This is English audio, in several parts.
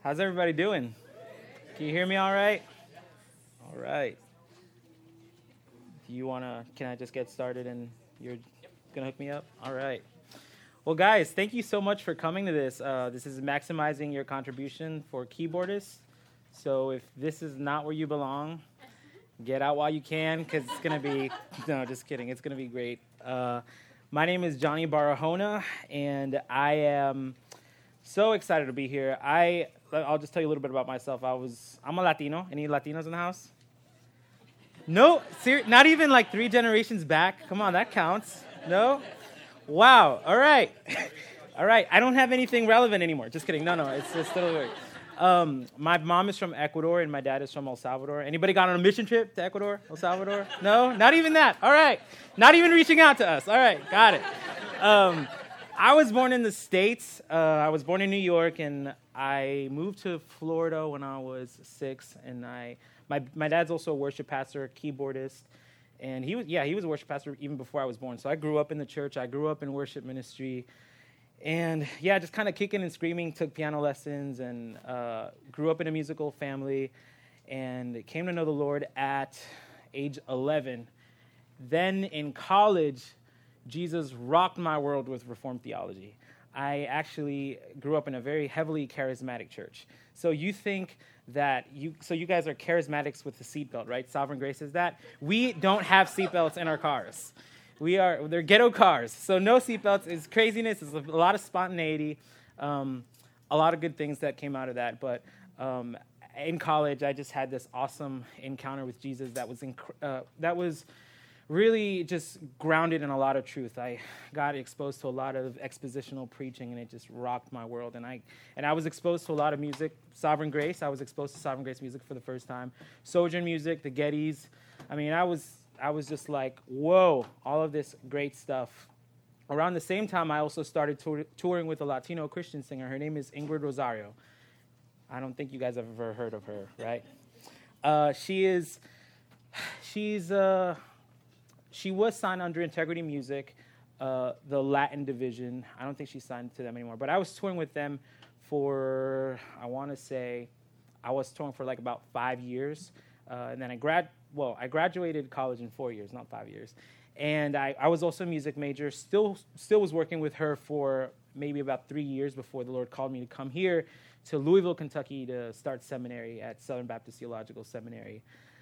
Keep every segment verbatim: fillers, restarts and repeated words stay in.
How's everybody doing? Can you hear me all right? All right. Do you want to, can I just get started and you're going to hook me up? All right. Well, guys, thank you so much for coming to this. Uh, this is maximizing your contribution for keyboardists. So if this is not where you belong, get out while you can, because it's going to be, no, just kidding. It's going to be great. Uh, my name is Johnny Barahona, and I am so excited to be here. I, I'll just tell you a little bit about myself. I was, I'm a Latino. Any Latinos in the house? No, ser- not even like three generations back. Come on, that counts. No? Wow. All right. All right. I don't have anything relevant anymore. Just kidding. No, no. It's, it's still weird. Um, my mom is from Ecuador and my dad is from El Salvador. Anybody got on a mission trip to Ecuador, El Salvador? No? Not even that. All right. Not even reaching out to us. All right. Got it. Um, I was born in the States. Uh, I was born in New York, and I moved to Florida when I was six. And I, my my dad's also a worship pastor, keyboardist. And he was, yeah, he was a worship pastor even before I was born. So I grew up in the church. I grew up in worship ministry. And, yeah, just kind of kicking and screaming, took piano lessons, and uh, grew up in a musical family, and came to know the Lord at age eleven. Then in college, Jesus rocked my world with Reformed theology. I actually grew up in a very heavily charismatic church. So you think that you, so you guys are charismatics with the seatbelt, right? Sovereign Grace is that. We don't have seatbelts in our cars. We are, they're ghetto cars. So no seatbelts is craziness. It's a lot of spontaneity, um, a lot of good things that came out of that. But um, in college, I just had this awesome encounter with Jesus that was inc- uh, that was really just grounded in a lot of truth. I got exposed to a lot of expositional preaching, and it just rocked my world. And I and I was exposed to a lot of music. Sovereign Grace, I was exposed to Sovereign Grace music for the first time. Sojourn music, the Gettys. I mean, I was I was just like, whoa, all of this great stuff. Around the same time, I also started tour- touring with a Latino Christian singer. Her name is Ingrid Rosario. I don't think you guys have ever heard of her, right? Uh, she is, she's, uh, she was signed under Integrity Music, uh, the Latin division. I don't think she's signed to them anymore. But I was touring with them for, I want to say, I was touring for like about five years. Uh, and then I grad, well, I graduated college in four years, not five years. And I, I was also a music major, still still was working with her for maybe about three years before the Lord called me to come here to Louisville, Kentucky to start seminary at Southern Baptist Theological Seminary.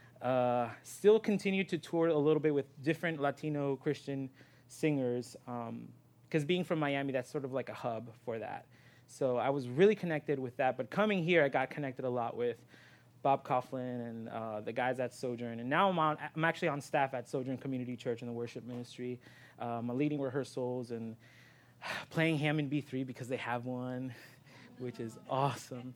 Uh, still continued to tour a little bit with different Latino Christian singers, because um, being from Miami, that's sort of like a hub for that. So I was really connected with that. But coming here, I got connected a lot with Bob Coughlin and uh, the guys at Sojourn. And now I'm on, I'm actually on staff at Sojourn Community Church in the worship ministry. Um, I'm leading rehearsals and playing Hammond B three because they have one, which is awesome.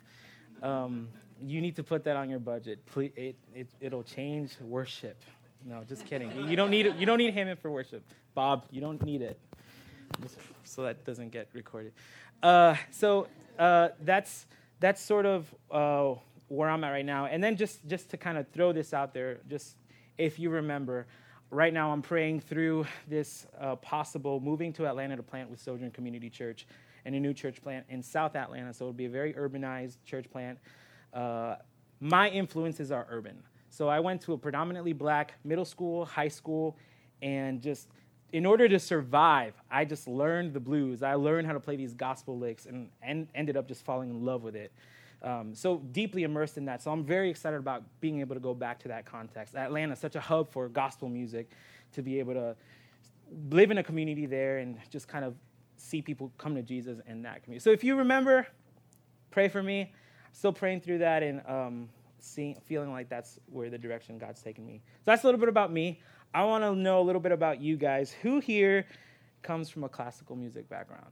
Um, you need to put that on your budget. Please, it, it, it'll change worship. No, just kidding. You don't need it. You don't need Hammond for worship. Bob, you don't need it. Just so that doesn't get recorded. Uh, so uh, that's that's sort of uh, where I'm at right now. And then just, just to kind of throw this out there, just if you remember, right now I'm praying through this uh, possible moving to Atlanta to plant with Sojourn Community Church and a new church plant in South Atlanta. So it'll be a very urbanized church plant. Uh, my influences are urban. So I went to a predominantly black middle school, high school, and just in order to survive, I just learned the blues. I learned how to play these gospel licks and, and ended up just falling in love with it. Um, so deeply immersed in that. So I'm very excited about being able to go back to that context. Atlanta is such a hub for gospel music, to be able to live in a community there and just kind of see people come to Jesus in that community. So if you remember, pray for me. I'm still praying through that and um, seeing, feeling like that's where the direction God's taken me. So that's a little bit about me. I want to know a little bit about you guys. Who here comes from a classical music background?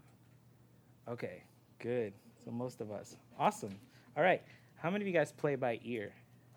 Okay, good. So most of us. Awesome. All right. How many of you guys play by ear?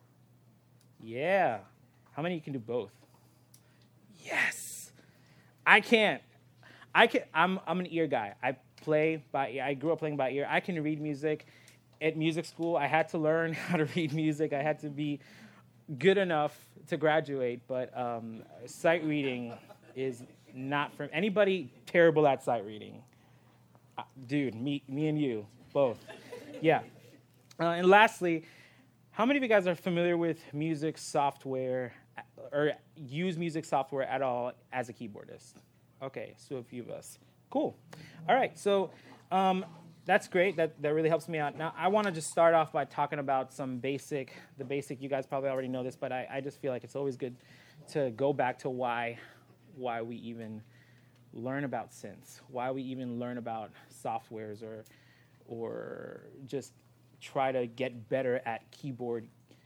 Yeah. How many of you can do both? Yes. I can't. I can. I'm. I'm an ear guy. I play by ear. I grew up playing by ear. I can read music. At music school, I had to learn how to read music. I had to be good enough to graduate. But um, sight reading is not for anybody. Terrible at sight reading. Uh, dude, me, me and you both. Yeah. Uh, and lastly, how many of you guys are familiar with music software or use music software at all as a keyboardist? Okay, so a few of us. Cool. All right, so um, that's great. That, that really helps me out. Now, I want to just start off by talking about some basic, the basic, you guys probably already know this, but I, I just feel like it's always good to go back to why, why we even learn about synths, why we even learn about softwares or, or just try to get better at keyboard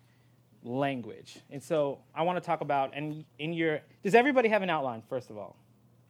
language. And so I want to talk about, and in your, does everybody have an outline, first of all?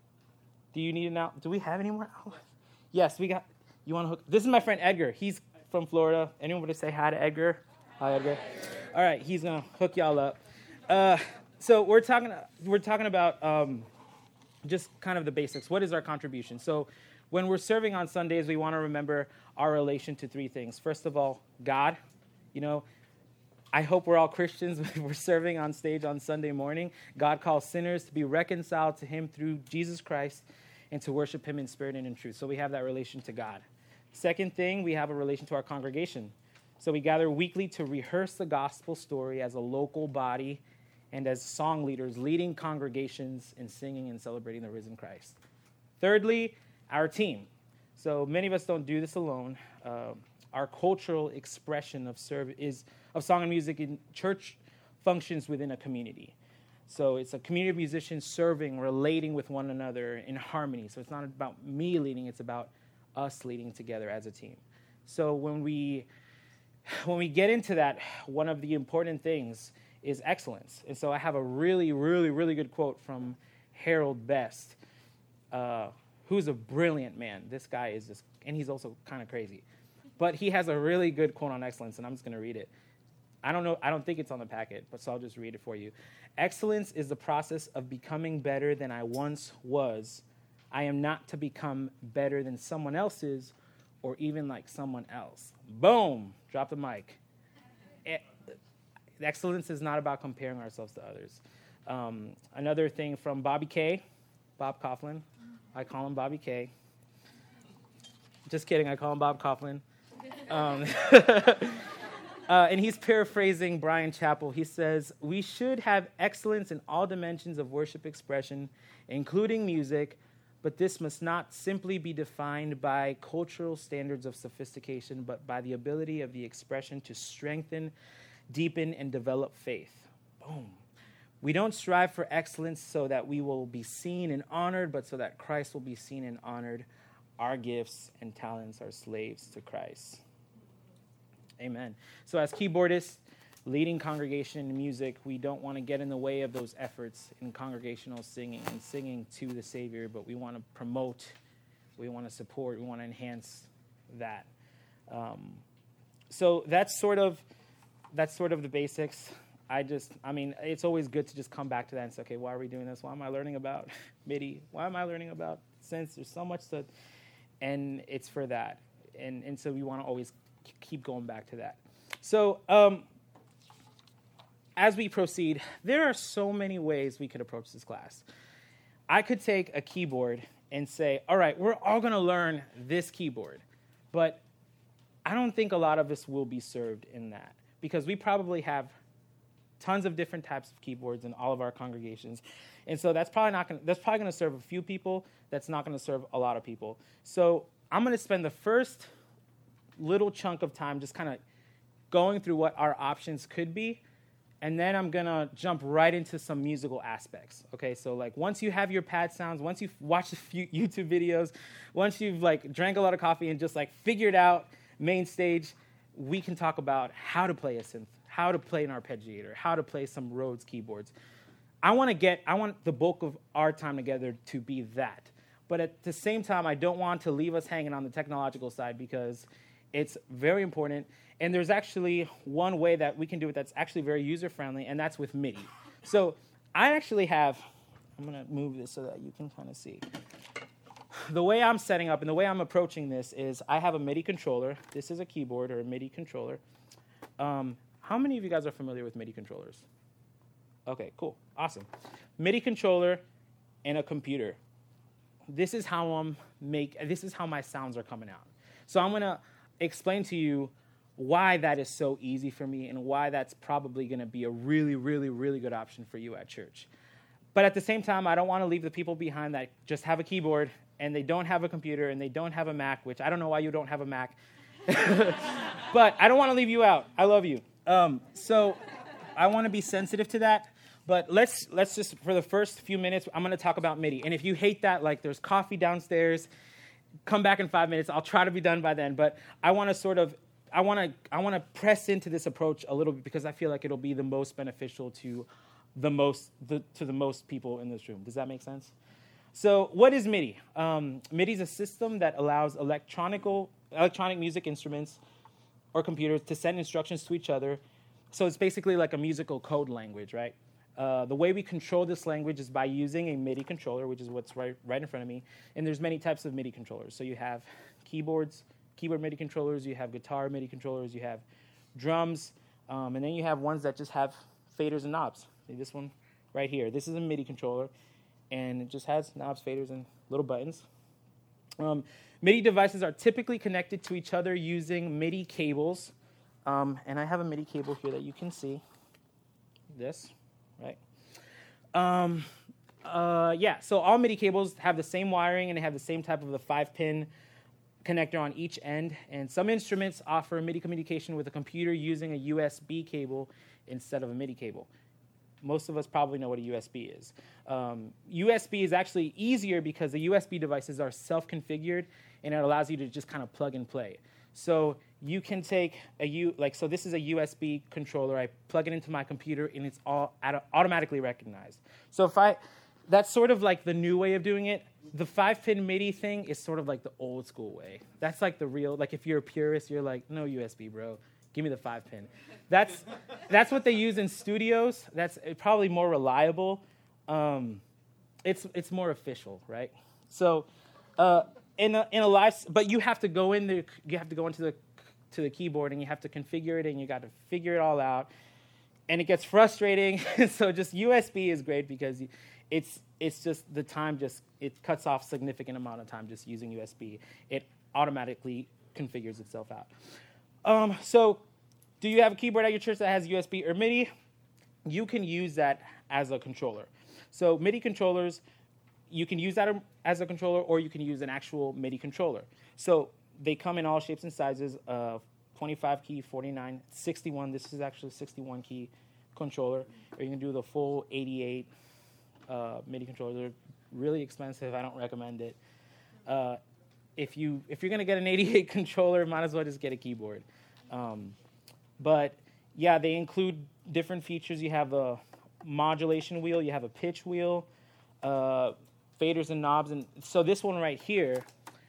Do you need an outline? Do we have any more outlines? Yes, we got, you want to hook, this is my friend Edgar. He's from Florida. Anyone want to say hi to Edgar? Hi, Edgar. All right, he's going to hook y'all up. Uh, so we're talking, we're talking about um, just kind of the basics. What is our contribution? So when we're serving on Sundays, we want to remember our relation to three things. First of all, God. You know, I hope we're all Christians when we're serving on stage on Sunday morning. God calls sinners to be reconciled to him through Jesus Christ and to worship him in spirit and in truth. So we have that relation to God. Second thing, we have a relation to our congregation. So we gather weekly to rehearse the gospel story as a local body and as song leaders, leading congregations in singing and celebrating the risen Christ. Thirdly, our team. So many of us don't do this alone. Uh, our cultural expression of serve is of song and music in church functions within a community. So it's a community of musicians serving, relating with one another in harmony. So it's not about me leading, it's about us leading together as a team. So when we when we get into that, one of the important things is excellence. And so I have a really, really, really good quote from Harold Best, uh, who's a brilliant man. This guy is just, and he's also kind of crazy. But he has a really good quote on excellence, and I'm just going to read it. I don't know, I don't think it's on the packet, but so I'll just read it for you. Excellence is the process of becoming better than I once was. I am not to become better than someone else is, or even like someone else. Boom! Drop the mic. It, excellence is not about comparing ourselves to others. Um, another thing from Bobby K, Bob Coughlin. I call him Bobby K. Just kidding, I call him Bob Coughlin. Um, uh, and he's paraphrasing Brian Chappell. He says, we should have excellence in all dimensions of worship expression, including music, but this must not simply be defined by cultural standards of sophistication, but by the ability of the expression to strengthen, deepen, and develop faith. Boom. We don't strive for excellence so that we will be seen and honored, but so that Christ will be seen and honored. Our gifts and talents are slaves to Christ. Amen. So as keyboardists, leading congregation in music, we don't want to get in the way of those efforts in congregational singing and singing to the Savior, but we want to promote, we want to support, we want to enhance that. Um, so that's sort of that's sort of the basics. I just, I mean, it's always good to just come back to that and say, okay, why are we doing this? Why am I learning about MIDI? Why am I learning about synths? There's so much to, and it's for that. And and so we want to always keep going back to that. So um, as we proceed, there are so many ways we could approach this class. I could take a keyboard and say, all right, we're all going to learn this keyboard. But I don't think a lot of us will be served in that because we probably have tons of different types of keyboards in all of our congregations. And so that's probably not going to, that's probably going to serve a few people. That's not going to serve a lot of people. So I'm going to spend the first little chunk of time just kind of going through what our options could be. And then I'm going to jump right into some musical aspects. Okay, so like once you have your pad sounds, once you've watched a few YouTube videos, once you've like drank a lot of coffee and just like figured out main stage, we can talk about how to play a synth, how to play an arpeggiator, how to play some Rhodes keyboards. I want to get, I want the bulk of our time together to be that. But at the same time, I don't want to leave us hanging on the technological side because it's very important. And there's actually one way that we can do it that's actually very user-friendly, and that's with MIDI. So I actually have, I'm going to move this so that you can kind of see. The way I'm setting up and the way I'm approaching this is I have a MIDI controller. This is a keyboard or a MIDI controller. Um, how many of you guys are familiar with MIDI controllers? Okay, cool, awesome. MIDI controller and a computer. This is how I'm make. This is how my sounds are coming out. So I'm going to explain to you why that is so easy for me and why that's probably going to be a really, really, really good option for you at church. But at the same time, I don't want to leave the people behind that just have a keyboard and they don't have a computer and they don't have a Mac, which I don't know why you don't have a Mac. But I don't want to leave you out. I love you. Um, so I want to be sensitive to that. But let's let's just, for the first few minutes, I'm going to talk about MIDI. And if you hate that, like there's coffee downstairs. Come back in five minutes. I'll try to be done by then. But I want to sort of, I want to I want to press into this approach a little bit because I feel like it'll be the most beneficial to the most the, to the most people in this room. Does that make sense? So what is MIDI? Um, MIDI is a system that allows electronical electronic music instruments or computers to send instructions to each other. So it's basically like a musical code language, right? Uh, the way we control this language is by using a MIDI controller, which is what's right, right in front of me. And there's many types of MIDI controllers. So you have keyboards, keyboard MIDI controllers, you have guitar MIDI controllers, you have drums, um, and then you have ones that just have faders and knobs. See this one right here. This is a MIDI controller, and it just has knobs, faders, and little buttons. Um, MIDI devices are typically connected to each other using MIDI cables. Um, and I have a MIDI cable here that you can see. This. Right. Um, uh, yeah, so all MIDI cables have the same wiring and they have the same type of the five-pin connector on each end. And some instruments offer MIDI communication with a computer using a U S B cable instead of a MIDI cable. Most of us probably know what a U S B is. Um, U S B is actually easier because the U S B devices are self-configured and it allows you to just kind of plug and play. So you can take a U, like, so this is a U S B controller. I plug it into my computer, and it's all auto- automatically recognized. So if I, that's sort of like the new way of doing it. The five-pin MIDI thing is sort of like the old school way. That's like the real, like if you're a purist, you're like, no U S B, bro. Give me the five-pin. That's that's what they use in studios. That's probably more reliable. Um, it's it's more official, right? So. Uh, In a, in a live, but you have to go in there. You have to go into the to the keyboard and you have to configure it and you got to figure it all out, and it gets frustrating. So just U S B is great because it's it's just the time just it cuts off significant amount of time just using U S B. It automatically configures itself out. Um, so, do you have a keyboard at your church that has U S B or MIDI? You can use that as a controller. So MIDI controllers. You can use that as a controller, or you can use an actual MIDI controller. So they come in all shapes and sizes, uh, twenty-five key, forty-nine, sixty-one. This is actually a sixty-one key controller. Or you can do the full eighty-eight uh, MIDI controller. They're really expensive. I don't recommend it. Uh, if, you, if you're going to get an eighty-eight controller, might as well just get a keyboard. Um, but, yeah, they include different features. You have a modulation wheel. You have a pitch wheel. Uh, faders and knobs, and so this one right here,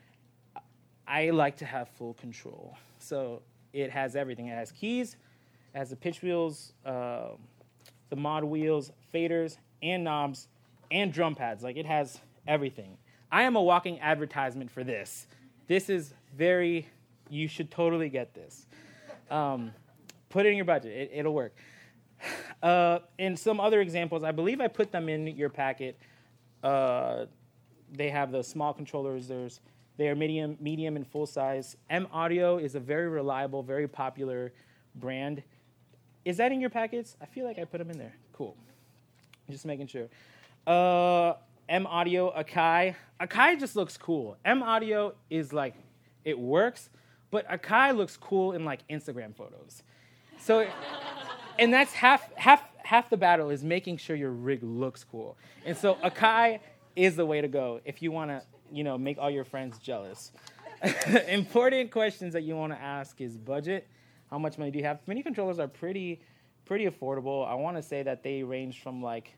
I like to have full control. So it has everything. It has keys, it has the pitch wheels, uh, the mod wheels, faders, and knobs, and drum pads. Like, it has everything. I am a walking advertisement for this. This is very, you should totally get this. Um, put it in your budget. It, it'll work. Uh, and some other examples, I believe I put them in your packet. Uh, they have the small controllers. There's they are medium, medium, and full size. M Audio is a very reliable, very popular brand. Is that in your packets? I feel like I put them in there. Cool. Just making sure. Uh, M Audio, Akai. Akai just looks cool. M Audio is like, it works, but Akai looks cool in like Instagram photos. So, and that's half half. Half the battle is making sure your rig looks cool. And so Akai is the way to go if you want to, you know, make all your friends jealous. Important questions that you want to ask is budget. How much money do you have? MIDI controllers are pretty pretty affordable. I want to say that they range from like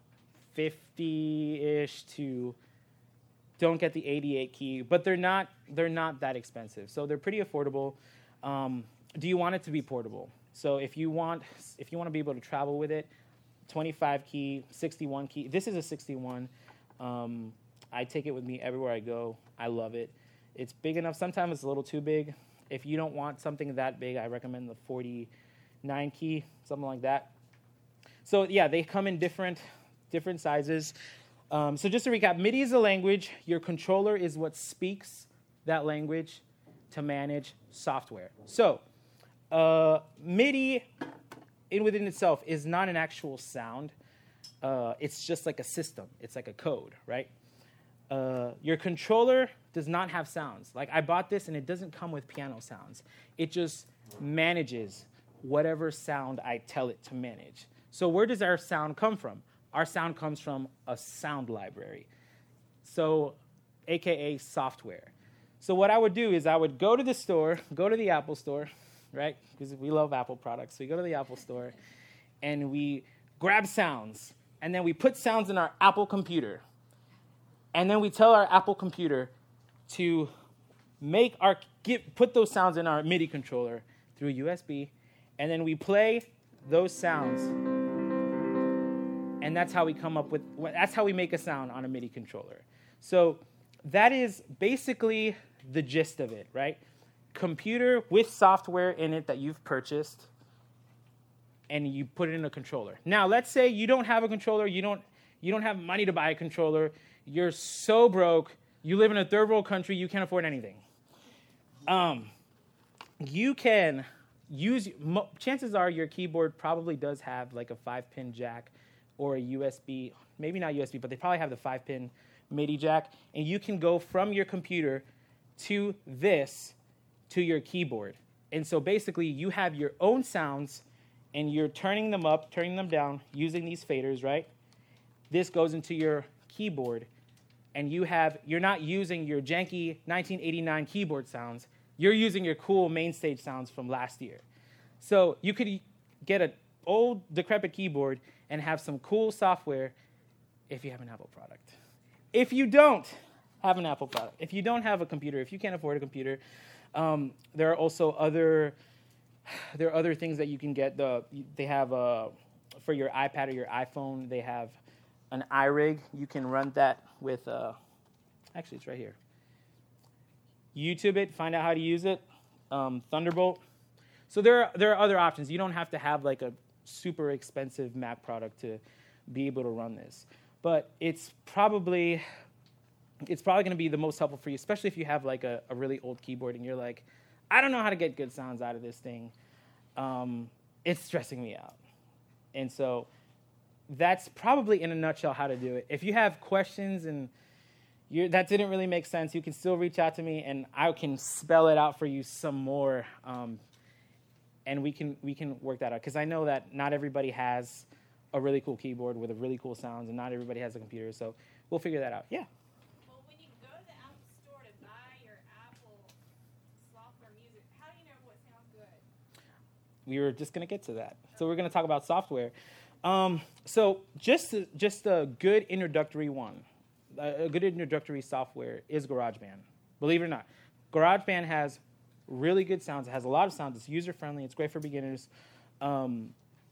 fifty-ish to, don't get the eighty-eight key, but they're not they're not that expensive. So they're pretty affordable. Um, do you want it to be portable? So if you want if you want to be able to travel with it, twenty-five key, sixty-one key. This is a sixty-one. Um, I take it with me everywhere I go. I love it. It's big enough. Sometimes it's a little too big. If you don't want something that big, I recommend the forty-nine key, something like that. So yeah, they come in different different sizes. Um, so just to recap, MIDI is a language. Your controller is what speaks that language to manage software. So uh, MIDI, in within itself, is not an actual sound. Uh, it's just like a system. It's like a code, right? Uh, your controller does not have sounds. Like, I bought this, and it doesn't come with piano sounds. It just manages whatever sound I tell it to manage. So where does our sound come from? Our sound comes from a sound library, so A K A software. So what I would do is I would go to the store, go to the Apple store, right? Because we love Apple products. So we go to the Apple store, and we grab sounds, and then we put sounds in our Apple computer. And then we tell our Apple computer to make our get, put those sounds in our MIDI controller through U S B, and then we play those sounds. And that's how we come up with, that's how we make a sound on a MIDI controller. So that is basically the gist of it, right? Computer with software in it that you've purchased, and you put it in a controller. Now, let's say you don't have a controller, you don't, you don't have money to buy a controller, you're so broke, you live in a third world country, you can't afford anything. Um, you can use, mo- chances are your keyboard probably does have like a five-pin jack or a U S B, maybe not U S B, but they probably have the five-pin MIDI jack, and you can go from your computer to this, to your keyboard. And so basically you have your own sounds, and you're turning them up, turning them down, using these faders, right? This goes into your keyboard, and you have, you're not using your janky nineteen eighty-nine keyboard sounds, you're using your cool main stage sounds from last year. So you could get an old decrepit keyboard and have some cool software if you have an Apple product. If you don't have an Apple product, if you don't have a computer, if you can't afford a computer, um, there are also other, there are other things that you can get. The, they have, uh, for your iPad or your iPhone, they have an iRig. You can run that with, uh, actually it's right here. YouTube it, find out how to use it. Um, Thunderbolt. So there are, there are other options. You don't have to have like a super expensive Mac product to be able to run this. But it's probably, it's probably going to be the most helpful for you, especially if you have like a, a really old keyboard and you're like, I don't know how to get good sounds out of this thing. Um, it's stressing me out. And so that's probably in a nutshell how to do it. If you have questions and you're, that didn't really make sense, you can still reach out to me, and I can spell it out for you some more, um, and we can we can work that out. Because I know that not everybody has a really cool keyboard with a really cool sounds, and not everybody has a computer, so we'll figure that out. Yeah? Well, when you go to the Apple Store to buy your Apple software music, how do you know what sounds good? We were just going to get to that. So we're going to talk about software. Um, so just a, just a good introductory one, a good introductory software is GarageBand. Believe it or not, GarageBand has really good sounds. It has a lot of sounds. It's user-friendly. It's great for beginners. Um,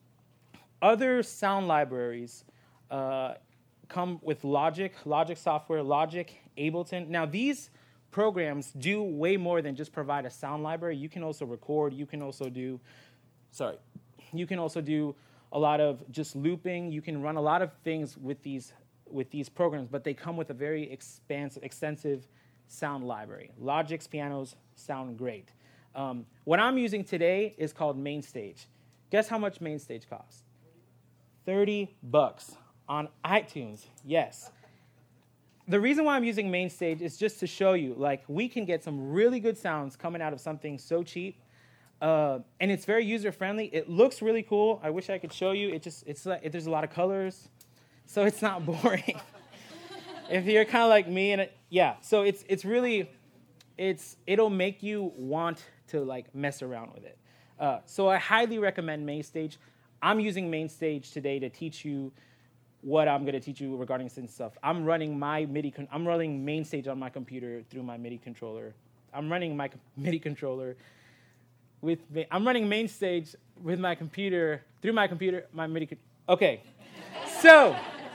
other sound libraries uh, come with Logic, Logic software, Logic, Ableton. Now, these programs do way more than just provide a sound library. You can also record. You can also do, sorry, you can also do a lot of just looping. You can run a lot of things with these with these programs, but they come with a very expansive, extensive sound library. Logic's pianos sound great. Um, what I'm using today is called MainStage. Guess how much MainStage costs? thirty bucks on iTunes. Yes. The reason why I'm using MainStage is just to show you, like, we can get some really good sounds coming out of something so cheap. Uh, and it's very user-friendly. It looks really cool. I wish I could show you. It just, it's like, it, there's a lot of colors, so it's not boring. If you're kind of like me, and it, yeah, so it's it's really, it's it'll make you want to like mess around with it. Uh, so I highly recommend MainStage. I'm using MainStage today to teach you what I'm going to teach you regarding synth stuff. I'm running my MIDI. Con- I'm running MainStage on my computer through my MIDI controller. I'm running my MIDI controller. With I'm running MainStage with my computer, through my computer, my MIDI. Co- okay, so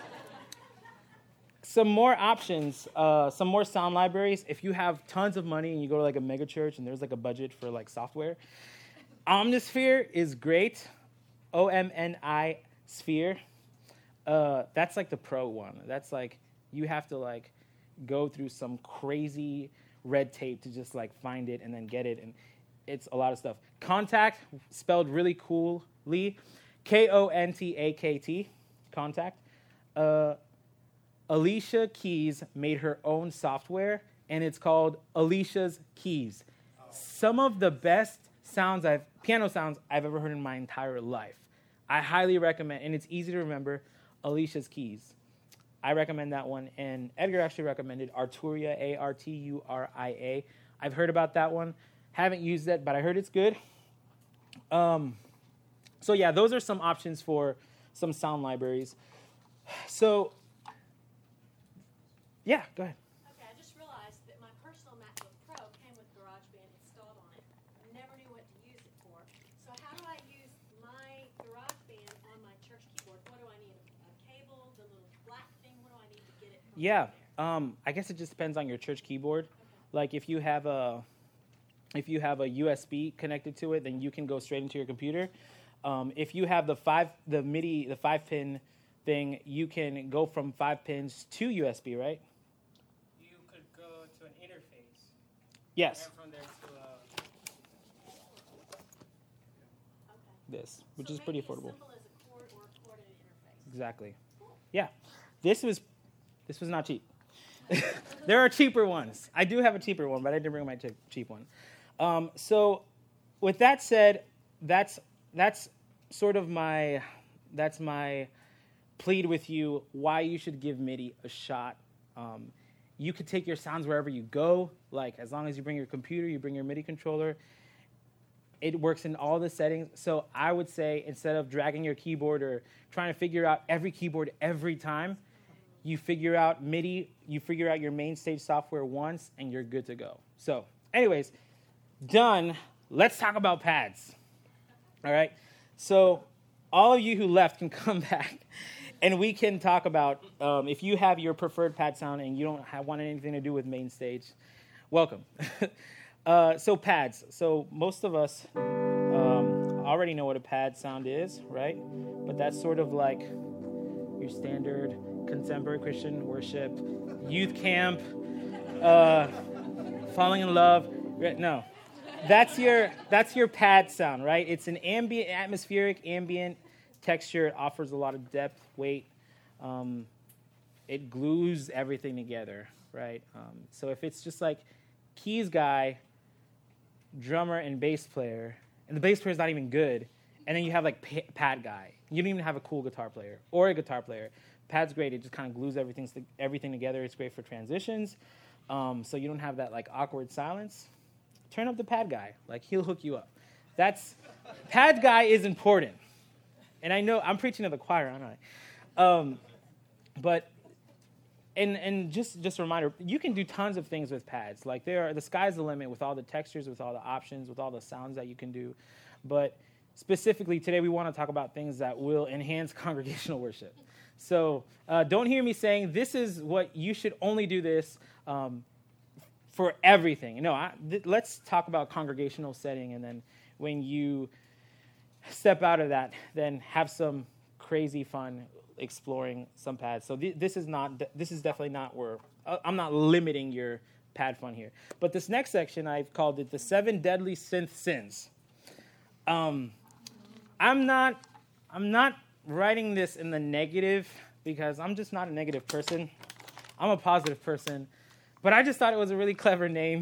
some more options, uh, some more sound libraries. If you have tons of money and you go to like a mega church and there's like a budget for like software, Omnisphere is great. O M N I Sphere. Uh, that's like the pro one. That's like you have to like go through some crazy red tape to just like find it and then get it. And it's a lot of stuff. Contact, spelled really coolly, K O N T A K T, Contact. Uh, Alicia Keys made her own software, and it's called Alicia's Keys. Some of the best sounds I've, piano sounds I've ever heard in my entire life. I highly recommend, and it's easy to remember, Alicia's Keys. I recommend that one, and Edgar actually recommended Arturia, A R T U R I A. I've heard about that one. Haven't used it, but I heard it's good. Um, so yeah, those are some options for some sound libraries. So, yeah, go ahead. Okay, I just realized that my personal MacBook Pro came with GarageBand installed on it. I never knew what to use it for. So how do I use my GarageBand on my church keyboard? What do I need? A, a cable, the little black thing? What do I need to get it from Yeah, there? um, I guess it just depends on your church keyboard. Okay. Like if you have a if you have a U S B connected to it, then you can go straight into your computer. Um, if you have the five the MIDI the five pin thing, you can go from five pins to U S B, right? You could go to an interface. Yes. And from there to uh, Okay. This, which So is pretty maybe affordable. as simple as a cord or a corded interface. Exactly. Yeah. This was this was not cheap. There are cheaper ones. I do have a cheaper one, but I didn't bring my cheap, cheap one. Um, so, with that said, that's that's sort of my that's my plead with you why you should give MIDI a shot. Um, you could take your sounds wherever you go. Like as long as you bring your computer, you bring your MIDI controller. It works in all the settings. So I would say instead of dragging your keyboard or trying to figure out every keyboard every time, you figure out MIDI, you figure out your main stage software once, and you're good to go. So anyways, done. Let's talk about pads. All right? So all of you who left can come back, and we can talk about um, if you have your preferred pad sound and you don't have, want anything to do with main stage, welcome. uh, so pads. So most of us um, already know what a pad sound is, right? But that's sort of like your standard contemporary Christian worship, youth camp, uh, falling in love. No, that's your that's your pad sound, right? It's an ambient, atmospheric, ambient texture. It offers a lot of depth, weight. Um, it glues everything together, right? Um, so if it's just like keys guy, drummer, and bass player, and the bass player is not even good, and then you have like pa- pad guy. You don't even have a cool guitar player or a guitar player. Pad's great. It just kind of glues everything everything together. It's great for transitions, um, so you don't have that like awkward silence. Turn up the pad guy. Like he'll hook you up. That's pad guy is important. And I know I'm preaching to the choir, aren't I? Um, but and and just just a reminder, you can do tons of things with pads. Like there are the sky's the limit with all the textures, with all the options, with all the sounds that you can do. But specifically today, we want to talk about things that will enhance congregational worship. So uh, don't hear me saying this is what you should only do this um, for everything. No, I, th- let's talk about congregational setting, and then when you step out of that, then have some crazy fun exploring some pads. So th- this is not this is definitely not where uh, I'm not limiting your pad fun here. But this next section, I've called it the seven deadly synth sins. Um, I'm not I'm not. writing this in the negative because I'm just not a negative person. I'm a positive person. But I just thought it was a really clever name.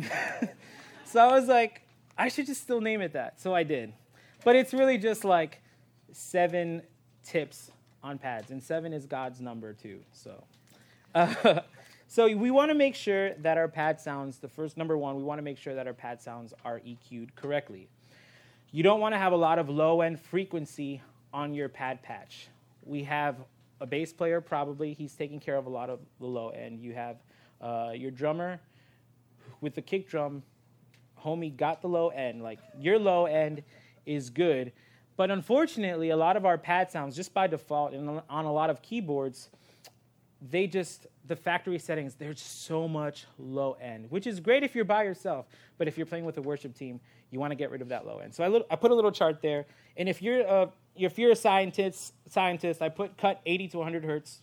So I was like, I should just still name it that. So I did. But it's really just like seven tips on pads. And seven is God's number too. So uh, so we want to make sure that our pad sounds, the first number one, we want to make sure that our pad sounds are E Q'd correctly. You don't want to have a lot of low-end frequency on your pad patch. We have a bass player, probably. He's taking care of a lot of the low end. You have uh, your drummer with the kick drum. Homie got the low end. Like, your low end is good. But unfortunately, a lot of our pad sounds, just by default, and on a lot of keyboards, they just, the factory settings, there's so much low end, which is great if you're by yourself. But if you're playing with a worship team, you want to get rid of that low end. So I, li- I put a little chart there. And if you're a, if you're a scientist, scientist, I put cut eighty to one hundred hertz.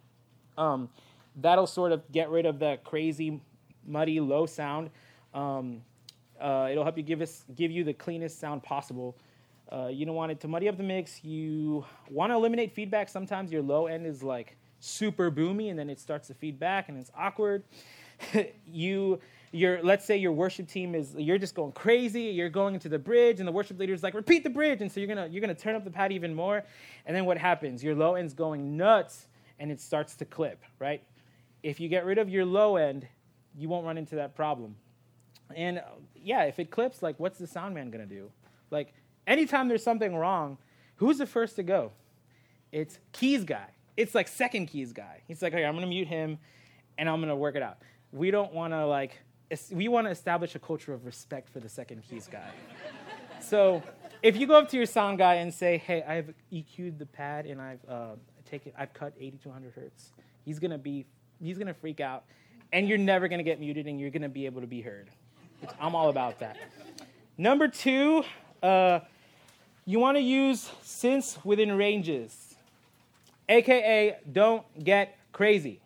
Um, that'll sort of get rid of the crazy, muddy, low sound. Um, Uh, it'll help you give us give you the cleanest sound possible. Uh, you don't want it to muddy up the mix. You want to eliminate feedback. Sometimes your low end is like super boomy, and then it starts to feed back, and it's awkward. you, your, let's say your worship team is, you're just going crazy. You're going into the bridge, and the worship leader is like, repeat the bridge, and so you're gonna you're gonna turn up the pad even more. And then what happens? Your low end's going nuts, and it starts to clip, right? If you get rid of your low end, you won't run into that problem. And uh, yeah, if it clips, like, what's the sound man gonna do? Like, anytime there's something wrong, who's the first to go? It's keys guy. It's like second keys guy. He's like, okay, I'm going to mute him, and I'm going to work it out. We don't want to, like, we want to establish a culture of respect for the second keys guy. So if you go up to your sound guy and say, hey, I've E Q'd the pad, and I've uh, taken, I've cut eighty to one hundred hertz, he's going to be, he's going to freak out, and you're never going to get muted, and you're going to be able to be heard. I'm all about that. Number two, uh, you want to use synths within ranges, a k a don't get crazy.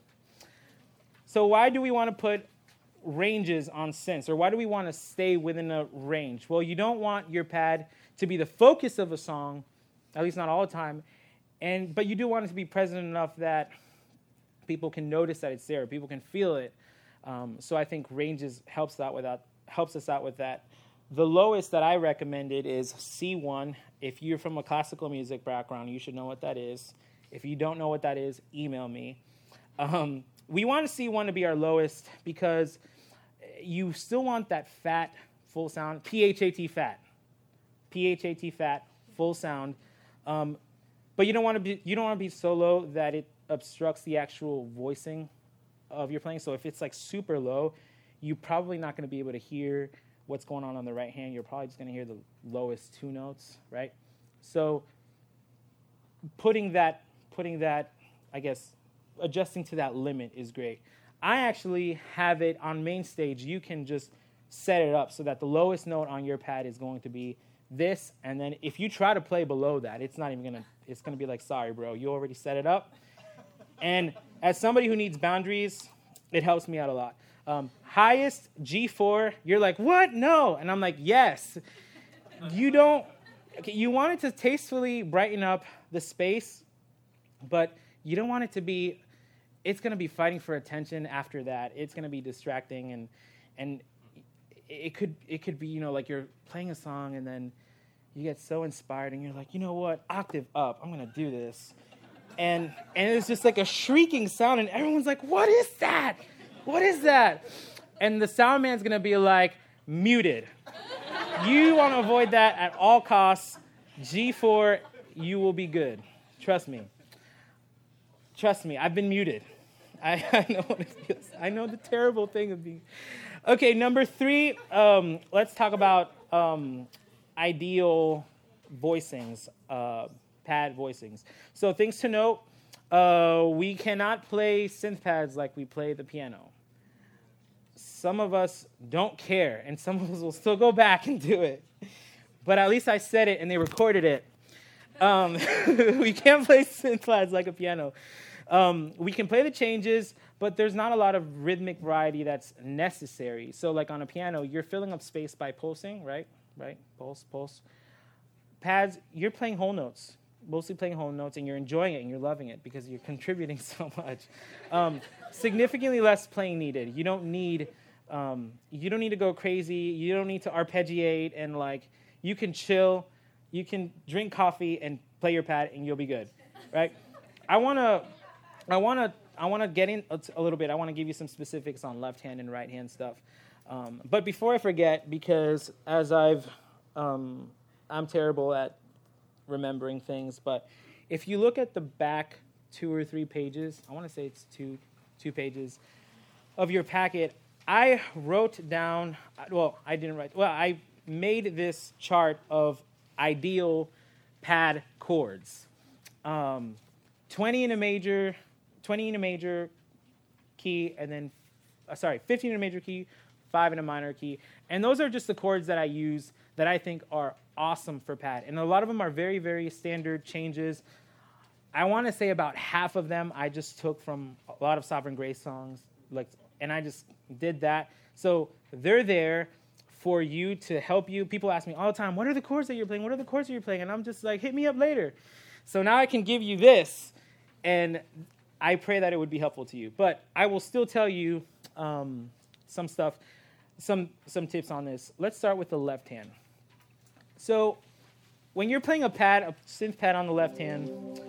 So why do we want to put ranges on synths, or why do we want to stay within a range? Well, you don't want your pad to be the focus of a song, at least not all the time, and but you do want it to be present enough that people can notice that it's there, people can feel it. Um, so I think ranges helps out with that, helps us out with that. The lowest that I recommended is C one. If you're from a classical music background, you should know what that is. If you don't know what that is, email me. Um, we want C one to be our lowest because you still want that fat, full sound, P H A T fat, P H A T fat, full sound. Um, but you don't want to be you don't want to be so low that it obstructs the actual voicing of your playing. So if it's like super low, you're probably not going to be able to hear what's going on on the right hand. You're probably just going to hear the lowest two notes, right? So putting that, putting that, I guess, adjusting to that limit is great. I actually have it on main stage. You can just set it up so that the lowest note on your pad is going to be this, and then if you try to play below that, it's not even going to, it's going to be like, sorry, bro, you already set it up. And as somebody who needs boundaries, it helps me out a lot. Um, highest, G four, you're like, what? No. And I'm like, yes. You don't, okay, you want it to tastefully brighten up the space, but you don't want it to be, it's going to be fighting for attention after that. It's going to be distracting, and and it could it could be, you know, like you're playing a song and then you get so inspired and you're like, you know what, octave up, I'm going to do this. And and it's just like a shrieking sound, and everyone's like, what is that? What is that? And the sound man's going to be like, muted. You want to avoid that at all costs. G four, you will be good. Trust me. Trust me, I've been muted. I, I know what it feels. I know the terrible thing of being. Okay, number three, um, let's talk about um, ideal voicings, uh, pad voicings. So things to note, uh, we cannot play synth pads like we play the piano. Some of us don't care, and some of us will still go back and do it. But at least I said it, and they recorded it. Um, we can't play synth pads like a piano. Um, we can play the changes, but there's not a lot of rhythmic variety that's necessary. So like on a piano, you're filling up space by pulsing, right? Right? Pulse, pulse. Pads, you're playing whole notes, mostly playing whole notes, and you're enjoying it, and you're loving it because you're contributing so much. Um, significantly less playing needed. You don't need, um, you don't need to go crazy. You don't need to arpeggiate, and like, you can chill. You can drink coffee and play your pad, and you'll be good, right? I want to... I want to I want to get in a, a little bit. I want to give you some specifics on left hand and right hand stuff. Um, but before I forget, because as I've, um, I'm terrible at remembering things. But if you look at the back two or three pages, I want to say it's two two pages of your packet, I wrote down. Well, I didn't write. Well, I made this chart of ideal pad chords. Um, twenty in a major. twenty in a major key, and then, uh, sorry, fifteen in a major key, five in a minor key. And those are just the chords that I use that I think are awesome for pad. And a lot of them are very, very standard changes. I want to say about half of them I just took from a lot of Sovereign Grace songs, like, and I just did that. So they're there. for you to help you. People ask me all the time, what are the chords that you're playing? What are the chords that you're playing? And I'm just like, hit me up later. So now I can give you this, and I pray that it would be helpful to you. But I will still tell you um, some stuff, some some tips on this. Let's start with the left hand. So when you're playing a pad, a synth pad on the left hand,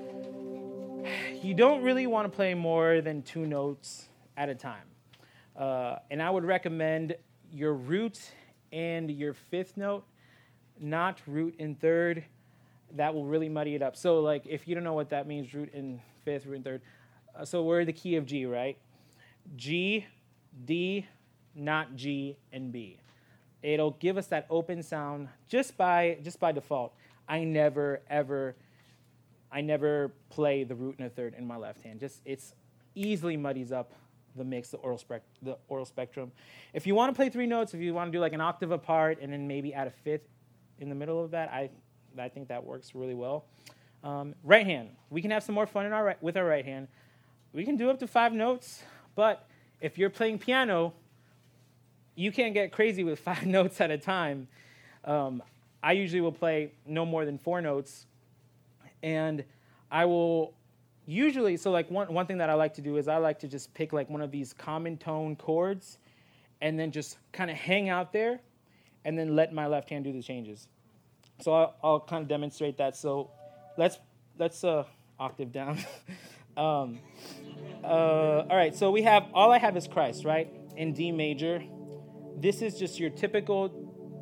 you don't really want to play more than two notes at a time. Uh, and I would recommend your root and your fifth note, not root and third. That will really muddy it up. So like if you don't know what that means, root and fifth, root and third. Uh, so we're in the key of G, right? G, D, not G, and B. It'll give us that open sound just by just by default. I never, ever, I never play the root and a third in my left hand. Just it's easily muddies up the mix, the oral, spec, the oral spectrum. If you want to play three notes, if you want to do like an octave apart and then maybe add a fifth in the middle of that, I I think that works really well. Um, right hand, we can have some more fun in our right, with our right hand. We can do up to five notes, but if you're playing piano, you can't get crazy with five notes at a time. Um, I usually will play no more than four notes, and I will usually, so like one, one thing that I like to do is I like to just pick like one of these common tone chords and then just kind of hang out there and then let my left hand do the changes. So I'll, I'll kind of demonstrate that. So let's, let's uh, octave down. um, uh, all right, so we have, all I have is Christ, right, in D major. This is just your typical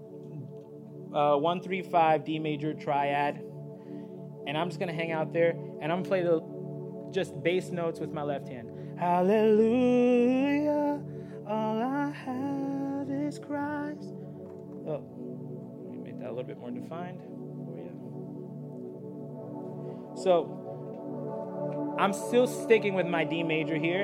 uh, one, three, five D major triad. And I'm just going to hang out there, and I'm going to play the just bass notes with my left hand. Hallelujah, all I have is Christ. Oh, let me make that a little bit more defined for you. So, I'm still sticking with my D major here.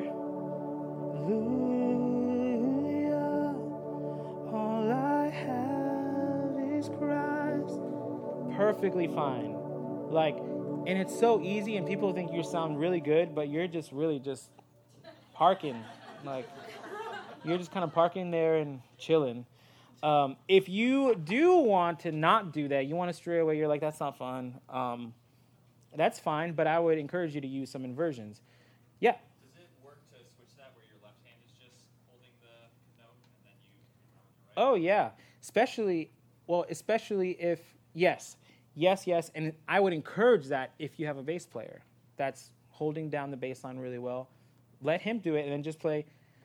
Hallelujah, all I have is Christ. Perfectly fine. Like, and it's so easy, and people think you sound really good, but you're just really just parking. Like, you're just kind of parking there and chilling. Um, if you do want to not do that, you want to stray away, you're like, that's not fun, um, that's fine, but I would encourage you to use some inversions. Yeah? Does it work to switch that where your left hand is just holding the note and then you right? Oh, yeah. Especially, well, especially if, yes, Yes, yes, and I would encourage that if you have a bass player that's holding down the bass line really well. Let him do it and then just play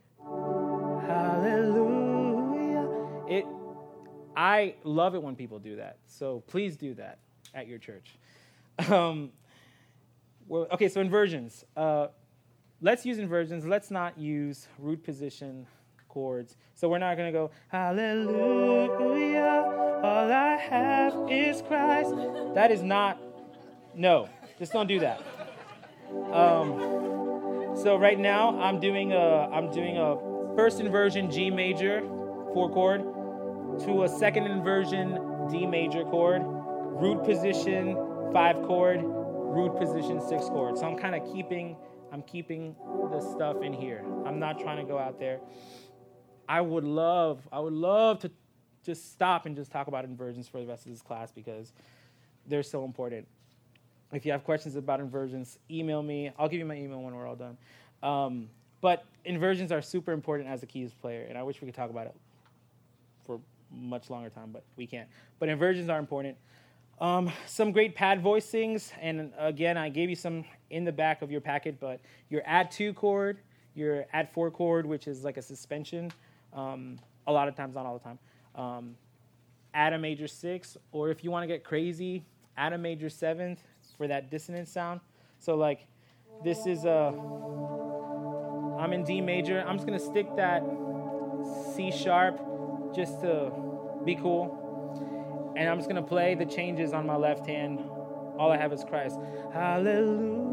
Hallelujah. It, I love it when people do that, so please do that at your church. Um, well, okay, so inversions. Uh, let's use inversions. Let's not use root position chords. So we're not going to go, Hallelujah, all I have is Christ. That is not, no, just don't do that. Um, so right now I'm doing a, I'm doing a first inversion G major, four chord, to a second inversion D major chord, root position, five chord, root position, six chord. So I'm kind of keeping, I'm keeping the stuff in here. I'm not trying to go out there. I would love, I would love to just stop and just talk about inversions for the rest of this class because they're so important. If you have questions about inversions, email me. I'll give you my email when we're all done. Um, but inversions are super important as a keys player, and I wish we could talk about it for much longer time, but we can't. But inversions are important. Um, some great pad voicings, and again, I gave you some in the back of your packet, but your add two chord, your add four chord, which is like a suspension, um, a lot of times, not all the time. Um, add a major six, or if you want to get crazy, add a major seventh for that dissonant sound. So like, this is a, I'm in D major. I'm just going to stick that C sharp just to be cool. And I'm just going to play the changes on my left hand. All I have is Christ. Hallelujah.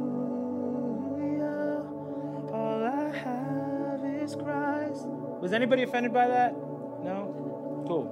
All I have is Christ. Was anybody offended by that? No? Cool.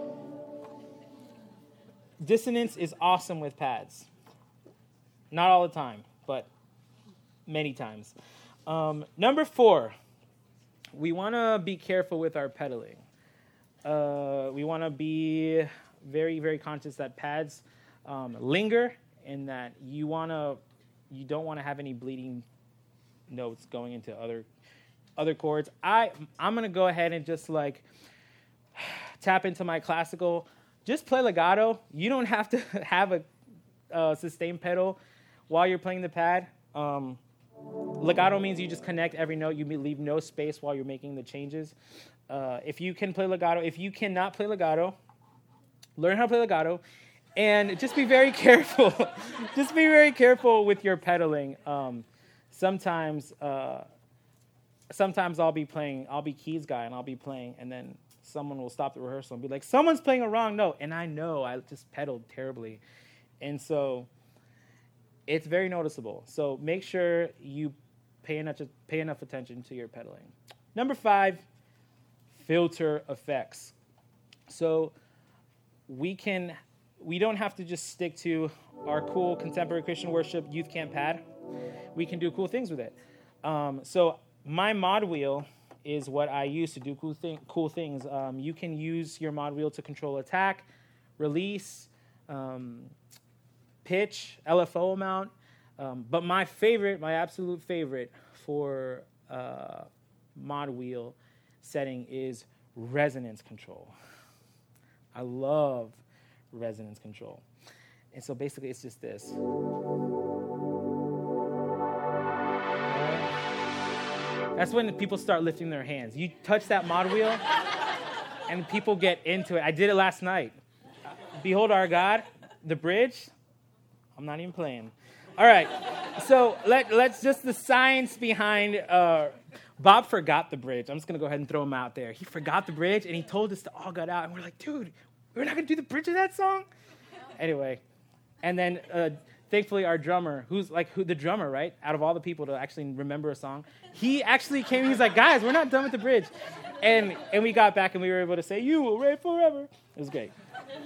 Dissonance is awesome with pads. Not all the time, but many times. Um, number four, we want to be careful with our pedaling. uh, we want to be very, very conscious that pads um, linger, and that you want to, you don't want to have any bleeding notes going into other other chords. I I'm gonna go ahead and just like tap into my classical. Just play legato. You don't have to have a uh, sustain pedal while you're playing the pad. Um, legato means you just connect every note. You leave no space while you're making the changes. Uh, if you can play legato, if you cannot play legato, learn how to play legato, and just be very careful. Just be very careful with your pedaling. Um, sometimes, uh, sometimes I'll be playing. I'll be keys guy, and I'll be playing, and then someone will stop the rehearsal and be like, "Someone's playing a wrong note," and I know I just pedaled terribly, and so it's very noticeable. So make sure you pay enough pay enough attention to your pedaling. Number five, filter effects. So we can we don't have to just stick to our cool contemporary Christian worship youth camp pad. We can do cool things with it. Um, so my mod wheel is what I use to do cool thing cool things. Um, you can use your mod wheel to control attack, release, um, pitch, L F O amount. Um, but my favorite, my absolute favorite for uh, mod wheel setting is resonance control. I love resonance control. And so basically it's just this. That's when people start lifting their hands. You touch that mod wheel and people get into it. I did it last night. Behold our God, the bridge. I'm not even playing. All right. So let, let's just the science behind uh, Bob forgot the bridge. I'm just going to go ahead and throw him out there. He forgot the bridge, and he told us to all get out. And we're like, dude, we're not going to do the bridge of that song? Anyway. And then uh, thankfully our drummer, who's like who the drummer, right, out of all the people to actually remember a song, he actually came. He's like, guys, we're not done with the bridge. And and we got back, and we were able to say, you will reign forever. It was great.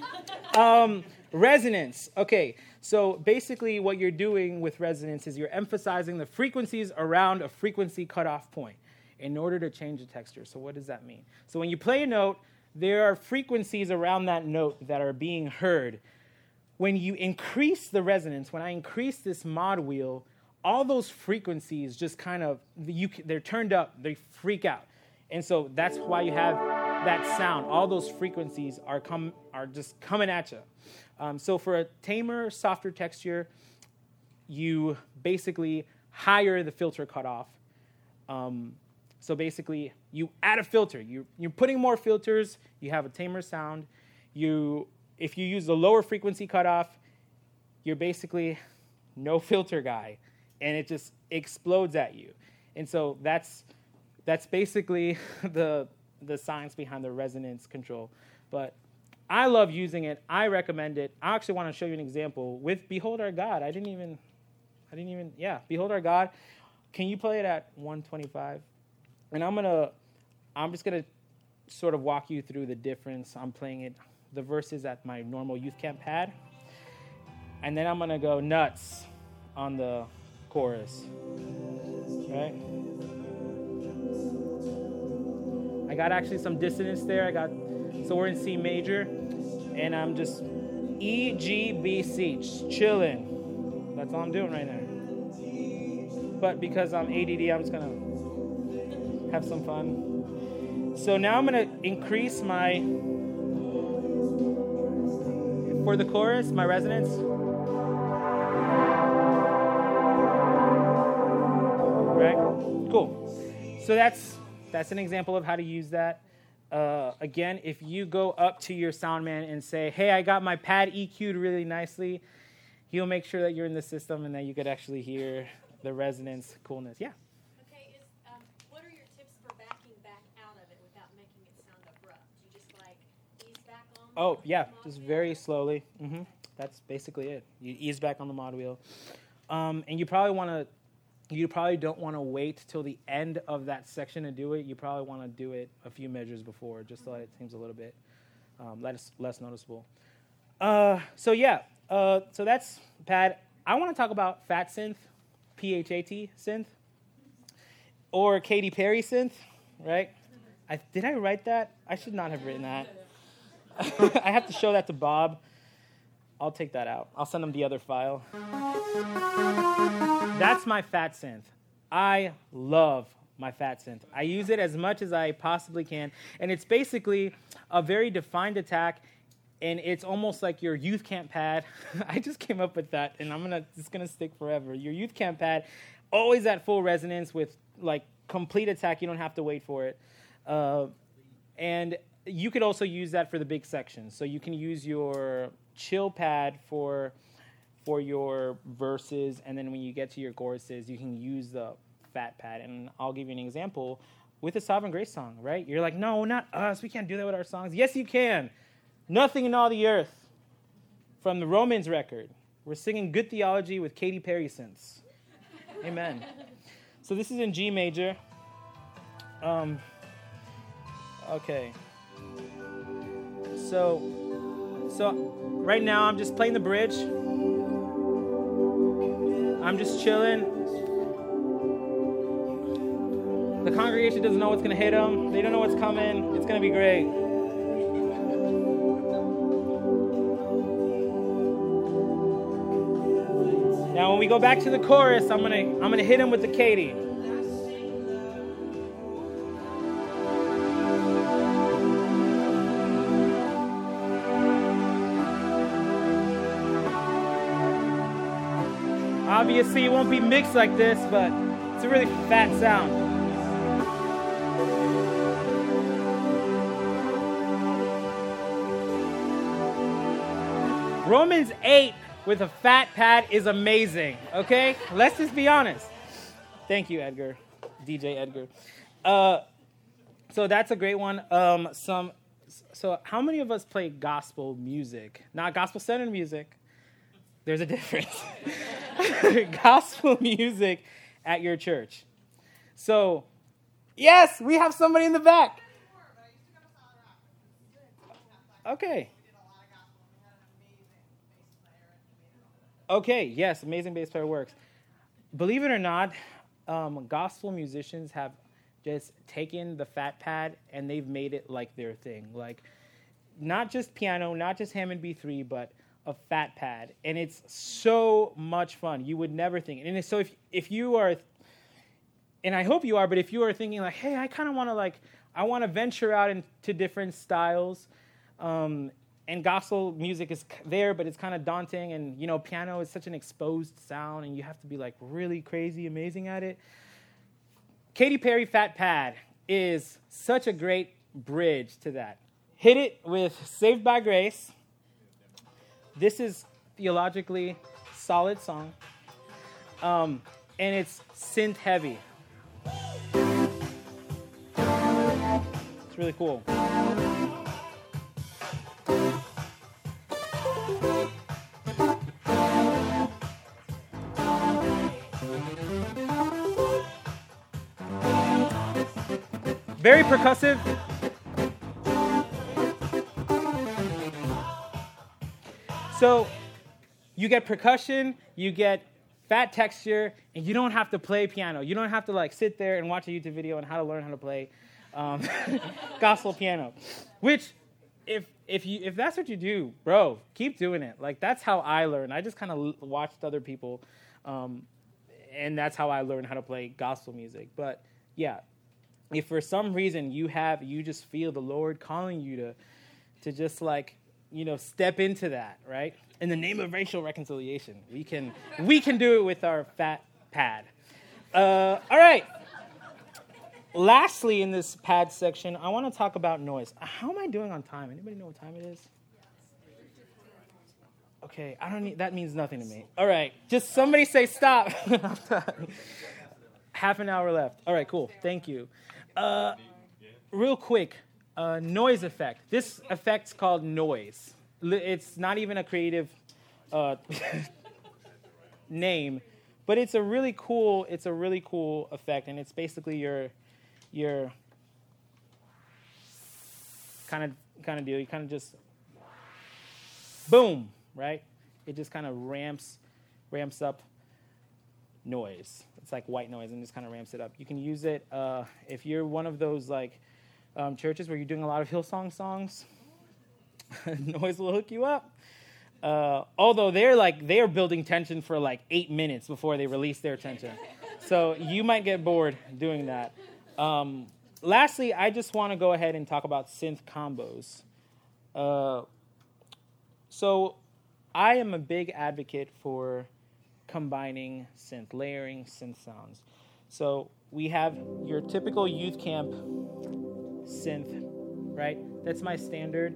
Um, resonance. Okay, so basically what you're doing with resonance is you're emphasizing the frequencies around a frequency cutoff point in order to change the texture. So what does that mean? So when you play a note, there are frequencies around that note that are being heard. When you increase the resonance, when I increase this mod wheel, all those frequencies just kind of, you, they're turned up, they freak out. And so that's why you have that sound. All those frequencies are come are just coming at you. Um, so for a tamer, softer texture, you basically higher the filter cutoff. Um, so basically, you add a filter. You, you're putting more filters. You have a tamer sound. You, if you use the lower frequency cutoff, you're basically no filter guy, and it just explodes at you. And so that's that's basically the the science behind the resonance control. But I love using it. I recommend it. I actually want to show you an example with Behold Our God. I didn't even, I didn't even, yeah, Behold Our God. Can you play it at one twenty-five? And I'm gonna, I'm just gonna sort of walk you through the difference. I'm playing it, the verses at my normal youth camp pad, and then I'm gonna go nuts on the chorus, right? I got actually some dissonance there. I got, so we're in C major, and I'm just E, G, B, C, just chilling. That's all I'm doing right now. But because I'm A D D, I'm just gonna have some fun. So now I'm gonna increase my, for the chorus, my resonance. Right? Cool. So that's that's an example of how to use that. Uh, again, if you go up to your sound man and say, hey, I got my pad E Q'd really nicely, he'll make sure that you're in the system and that you could actually hear the resonance coolness. Yeah? Okay, is, um, what are your tips for backing back out of it without making it sound abrupt? You just like ease back on? Oh, yeah, the mod just wheel? very slowly. Mm-hmm. That's basically it. You ease back on the mod wheel. Um, and you probably want to, you probably don't want to wait till the end of that section to do it. You probably want to do it a few measures before, just so it seems a little bit um, less, less noticeable. Uh, so yeah, uh, so that's pad. I want to talk about Fat Synth, P H A T synth, or Katy Perry synth, right? I, did I write that? I should not have written that. I have to show that to Bob. I'll take that out. I'll send him the other file. That's my fat synth. I love my fat synth. I use it as much as I possibly can. And it's basically a very defined attack. And it's almost like your youth camp pad. I just came up with that, and I'm gonna it's gonna stick forever. Your youth camp pad, always at full resonance with like complete attack. You don't have to wait for it. Uh, and you could also use that for the big sections. So you can use your chill pad for for your verses, and then when you get to your choruses, you can use the fat pad. And I'll give you an example with a Sovereign Grace song, right? You're like, no, not us. We can't do that with our songs. Yes, you can. Nothing in all the earth. From the Romans record. We're singing good theology with Katy Perry synths. Amen. So this is in G major. Um, okay. So, so right now I'm just playing the bridge. I'm just chilling. The congregation doesn't know what's going to hit them. They don't know what's coming. It's going to be great. Now, when we go back to the chorus, I'm gonna I'm gonna hit him with the Katy. Obviously, it won't be mixed like this, but it's a really fat sound. Romans eight with a fat pad is amazing, okay? Let's just be honest. Thank you, Edgar, D J Edgar. Uh, so that's a great one. Um, some. So how many of us play gospel music? Not gospel-centered music. There's a difference. Gospel music at your church. So, yes, we have somebody in the back. Okay. Okay, yes, amazing bass player works. Believe it or not, um, gospel musicians have just taken the fat pad and they've made it like their thing. Like, not just piano, not just Hammond B three, but a fat pad. And it's so much fun. You would never think. And so if if you are, and I hope you are, but if you are thinking like, hey, I kind of want to like, I want to venture out into different styles, um, and gospel music is there, but it's kind of daunting. And, you know, piano is such an exposed sound, and you have to be, like, really crazy amazing at it. Katy Perry Fat Pad is such a great bridge to that. Hit it with Saved by Grace. This is theologically solid song. Um, and it's synth heavy. It's really cool. Very percussive. So you get percussion, you get fat texture, and you don't have to play piano. You don't have to like sit there and watch a YouTube video on how to learn how to play um, gospel piano. Which, if if you if that's what you do, bro, keep doing it. Like that's how I learned. I just kind of l- watched other people, um, and that's how I learned how to play gospel music. But yeah. If for some reason you have, you just feel the Lord calling you to, to just like, you know, step into that, right? In the name of racial reconciliation, we can, we can do it with our fat pad. Uh, all right. Lastly, in this pad section, I want to talk about noise. How am I doing on time? Anybody know what time it is? Okay, I don't need, that means nothing to me. All right, just somebody say stop. Half an hour left. All right, cool. Thank you. Uh, real quick, uh, noise effect. This effect's called noise. It's not even a creative uh, name, but it's a really cool. It's a really cool effect, and it's basically your your kind of kind of deal. You kind of just boom, right? It just kind of ramps ramps up noise. It's like white noise and just kind of ramps it up. You can use it uh, if you're one of those like um, churches where you're doing a lot of Hillsong songs, noise will hook you up. Uh, although they're like they're building tension for like eight minutes before they release their tension, so you might get bored doing that. Um, lastly, I just want to go ahead and talk about synth combos. Uh, so I am a big advocate for combining synth, layering synth sounds. So we have your typical youth camp synth, right? That's my standard.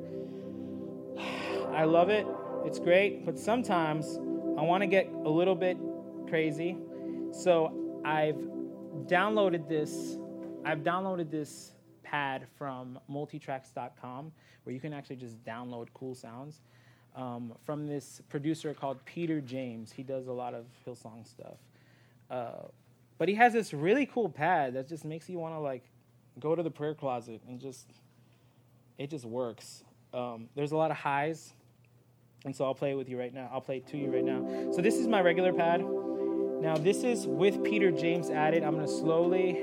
I love it. It's great, but sometimes I want to get a little bit crazy. So I've downloaded this. I've downloaded this pad from multitracks dot com where you can actually just download cool sounds um, from this producer called Peter James. He does a lot of Hillsong stuff. Uh, but he has this really cool pad that just makes you want to like go to the prayer closet and just, it just works. Um, there's a lot of highs. And so I'll play it with you right now. I'll play it to you right now. So this is my regular pad. Now this is with Peter James added. I'm going to slowly.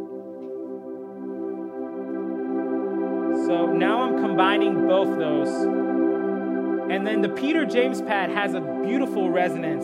So now I'm combining both those. And then the Peter James pad has a beautiful resonance.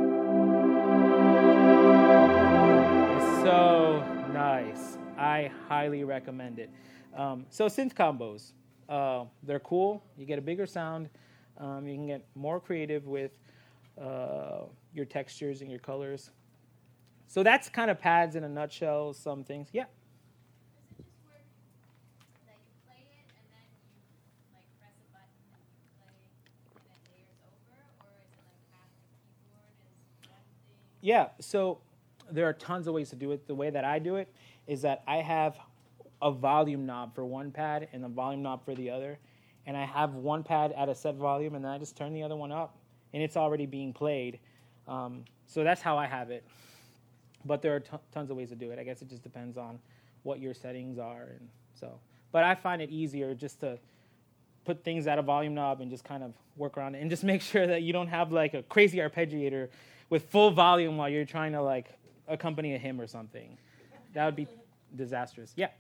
It's so nice. I highly recommend it. Um, so synth combos. Uh, they're cool. You get a bigger sound. Um, you can get more creative with uh, your textures and your colors. So that's kind of pads in a nutshell, some things. Yeah? Does it just work that you play it and then you like press a button and you play and then layers over? Or is it like half the keyboard is one thing? Yeah, so there are tons of ways to do it. The way that I do it is that I have a volume knob for one pad and a volume knob for the other. And I have one pad at a set volume, and then I just turn the other one up, and it's already being played. Um, so that's how I have it. But there are t- tons of ways to do it. I guess it just depends on what your settings are, and so. But I find it easier just to put things at a volume knob and just kind of work around it, and just make sure that you don't have like a crazy arpeggiator with full volume while you're trying to like accompany a hymn or something. That would be disastrous. Yeah.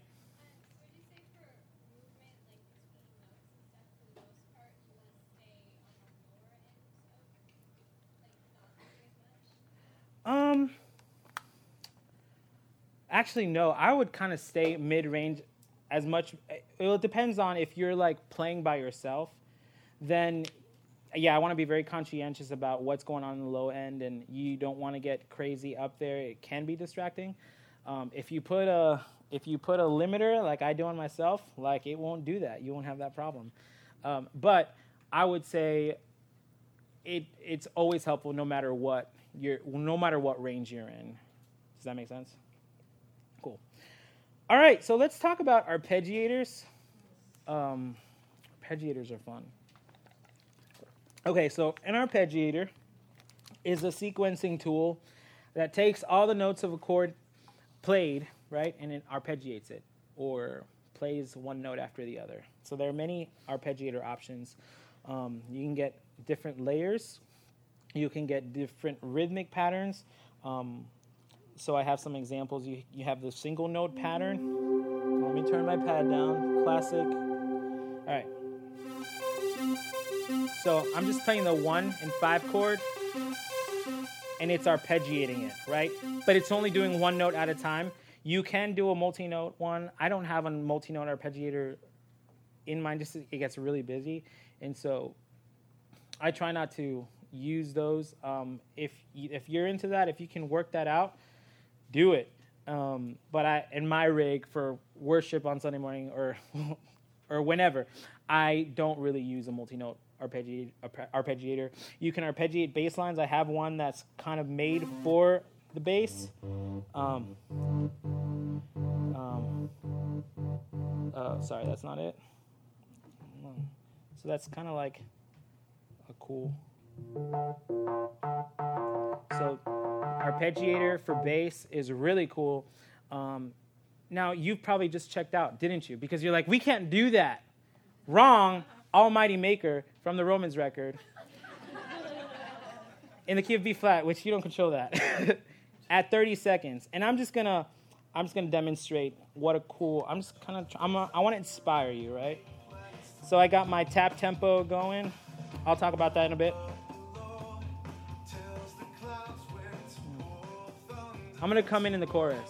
Um, actually, no. I would kind of stay mid-range as much. Well, it depends on if you're like playing by yourself. Then, yeah, I want to be very conscientious about what's going on in the low end, and you don't want to get crazy up there. It can be distracting. Um, if you put a if you put a limiter like I do on myself, like it won't do that. You won't have that problem. Um, but I would say it it's always helpful no matter what. You're, no matter what range you're in. Does that make sense? Cool. All right, so let's talk about arpeggiators. Um, arpeggiators are fun. Okay, so an arpeggiator is a sequencing tool that takes all the notes of a chord played, right, and it arpeggiates it, or plays one note after the other. So there are many arpeggiator options. Um, you can get different layers. You can get different rhythmic patterns. Um, so I have some examples. You, you have the single note pattern. Let me turn my pad down. Classic. All right. So I'm just playing the one and five chord, and it's arpeggiating it, right? But it's only doing one note at a time. You can do a multi-note one. I don't have a multi-note arpeggiator in mind. Just it gets really busy, and so I try not to use those. Um, if you, if you're into that, if you can work that out, do it. Um, but I, in my rig for worship on Sunday morning or or whenever, I don't really use a multi-note arpeggi- arpeggiator. You can arpeggiate bass lines. I have one that's kind of made for the bass. Um, um, uh, sorry, that's not it. So that's kind of like a cool. So arpeggiator for bass is really cool. Um, now, you've probably just checked out, didn't you? Because you're like, we can't do that. Wrong. Almighty Maker from the Romans record. In the key of B flat, which you don't control that. At thirty seconds. And I'm just going to I'm just gonna demonstrate what a cool. I'm just kind of. I'm. A, I want to inspire you, right? So I got my tap tempo going. I'll talk about that in a bit. I'm gonna come in in the chorus.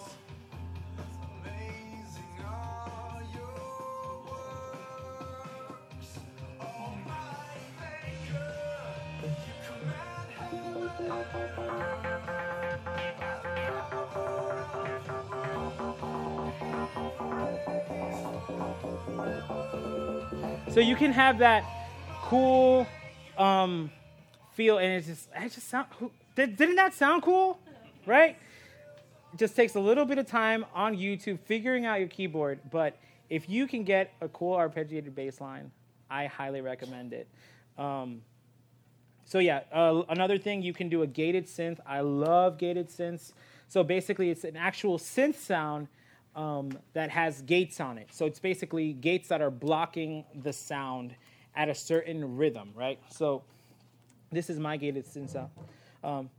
So you can have that cool um, feel, and it just, it just sound. Did, didn't that sound cool? Right? It just takes a little bit of time on YouTube figuring out your keyboard, but if you can get a cool arpeggiated bass line, I highly recommend it. Um, so yeah, uh, another thing, you can do a gated synth. I love gated synths. So basically, it's an actual synth sound um, that has gates on it. So it's basically gates that are blocking the sound at a certain rhythm, right? So this is my gated synth sound. Um,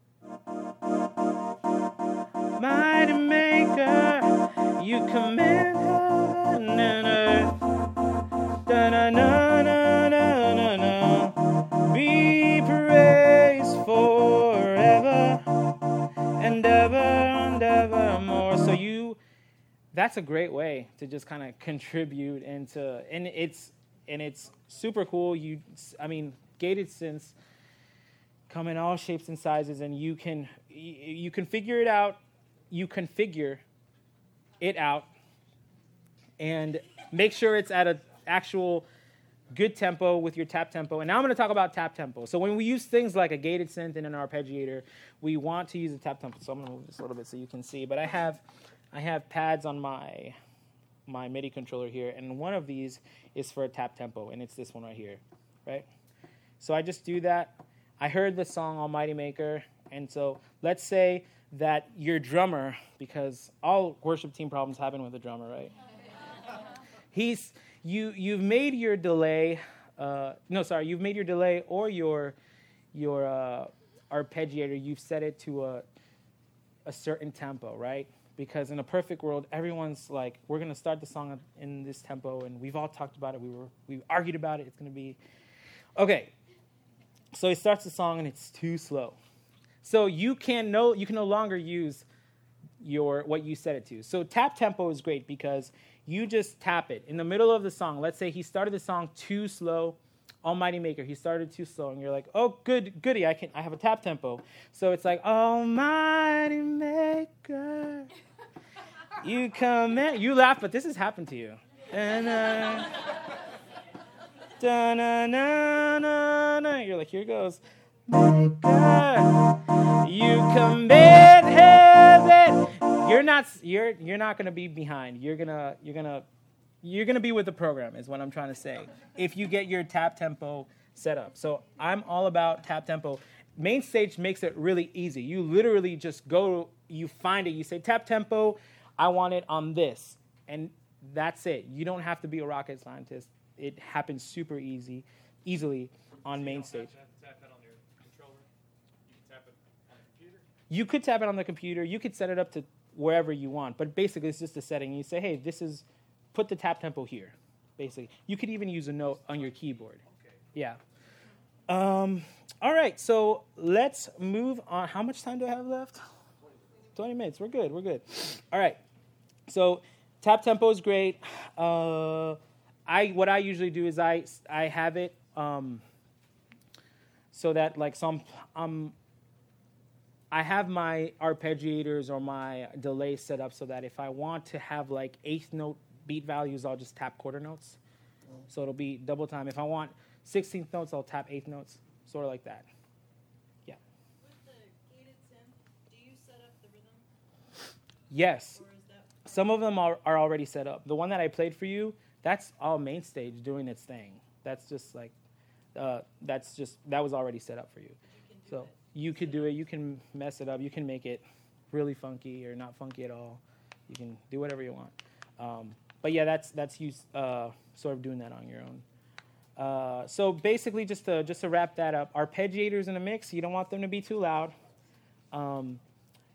Mighty Maker, you command heaven and earth. Da-na-na-na-na-na-na. Be praised forever and ever and evermore. So you, that's a great way to just kind of contribute into, and it's and it's super cool. You, I mean, gated synths come in all shapes and sizes, and you can you, you can figure it out. You configure it out and make sure it's at an actual good tempo with your tap tempo. And now I'm going to talk about tap tempo. So when we use things like a gated synth and an arpeggiator, we want to use a tap tempo. So I'm going to move this a little bit so you can see. But I have I have pads on my my MIDI controller here, and one of these is for a tap tempo, and it's this one right here, right? So I just do that. I heard the song Almighty Maker, and so let's say that your drummer, because all worship team problems happen with a drummer, right? He's you you've made your delay, uh, no, sorry, you've made your delay or your your uh, arpeggiator. You've set it to a a certain tempo, right? Because in a perfect world, everyone's like, we're gonna start the song in this tempo, and we've all talked about it. We were we argued about it. It's gonna be okay. So he starts the song, and it's too slow. So you can no you can no longer use your what you set it to. So tap tempo is great because you just tap it in the middle of the song. Let's say he started the song too slow, Almighty Maker. He started too slow, and you're like, oh, good, goody, I can I have a tap tempo. So it's like Almighty Maker, you come in. You laugh, but this has happened to you. And uh, da na na na na. You're like, here goes. Maker, you command heaven. You're not. You're. You're not gonna be behind. You're gonna. You're gonna. You're gonna be with the program. Is what I'm trying to say. If you get your tap tempo set up. So I'm all about tap tempo. MainStage makes it really easy. You literally just go. You find it. You say tap tempo. I want it on this, and that's it. You don't have to be a rocket scientist. It happens super easy, easily on MainStage. You could tap it on the computer. You could set it up to wherever you want. But basically, it's just a setting. You say, hey, this is, put the tap tempo here, basically. You could even use a note on your keyboard. Okay. Yeah. Um, all right, so let's move on. How much time do I have left? twenty minutes. We're good. We're good. All right. So tap tempo is great. Uh, I What I usually do is I, I have it um, so that, like, some... Um, I have my arpeggiators or my delay set up so that if I want to have like eighth note beat values, I'll just tap quarter notes. So it'll be double time. If I want sixteenth notes, I'll tap eighth notes, sort of like that. Yeah. With the gated synth, do you set up the rhythm? Yes. Or is that Some of them are, are already set up. The one that I played for you, that's all MainStage doing its thing. That's just like, uh, that's just, that was already set up for you. you can do So. it? You could do it. You can mess it up. You can make it really funky or not funky at all. You can do whatever you want. Um, but yeah, that's that's you uh, sort of doing that on your own. Uh, so basically, just to just to wrap that up, arpeggiators in a mix. You don't want them to be too loud. Um,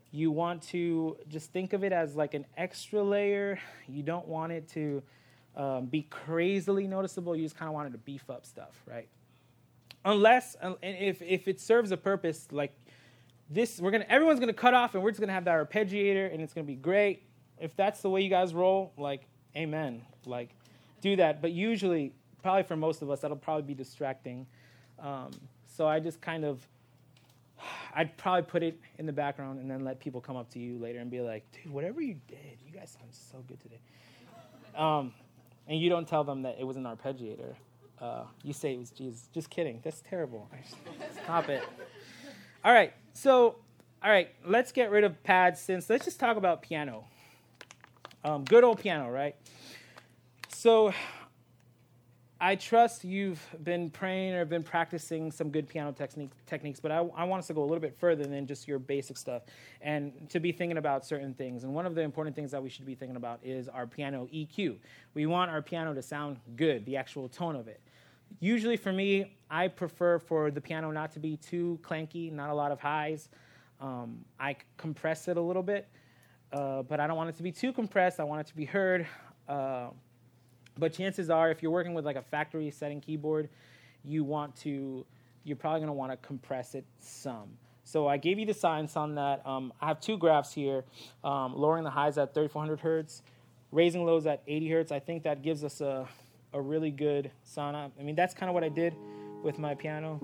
You want to just think of it as like an extra layer. You don't want it to um, be crazily noticeable. You just kind of want it to beef up stuff, right? Unless, and if if it serves a purpose, like this, we're gonna everyone's gonna cut off, and we're just gonna have that arpeggiator, and it's gonna be great. If that's the way you guys roll, like, amen. Like, do that. But usually, probably for most of us, that'll probably be distracting. Um, so I just kind of, I'd probably put it in the background and then let people come up to you later and be like, dude, whatever you did, you guys sound so good today. Um, and you don't tell them that it was an arpeggiator. Uh, you say it was Jesus. Just kidding. That's terrible. Stop it. All right. So, all right, let's get rid of pads since let's just talk about piano. Um, good old piano, right? So I trust you've been praying or been practicing some good piano technique, techniques, but I, I want us to go a little bit further than just your basic stuff and to be thinking about certain things. And one of the important things that we should be thinking about is our piano E Q. We want our piano to sound good, the actual tone of it. Usually for me, I prefer for the piano not to be too clanky, not a lot of highs. Um, I compress it a little bit, uh, but I don't want it to be too compressed. I want it to be heard. Uh, But chances are, if you're working with like a factory setting keyboard, you want to, you're probably going to want to compress it some. So I gave you the science on that. Um, I have two graphs here, um, lowering the highs at thirty-four hundred hertz, raising lows at eighty hertz. I think that gives us a, a really good sound. I mean, that's kind of what I did with my piano.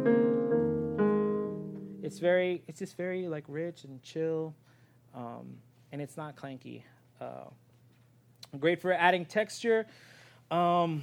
It's very, it's just very like rich and chill, um, and it's not clanky. Uh, Great for adding texture. Um,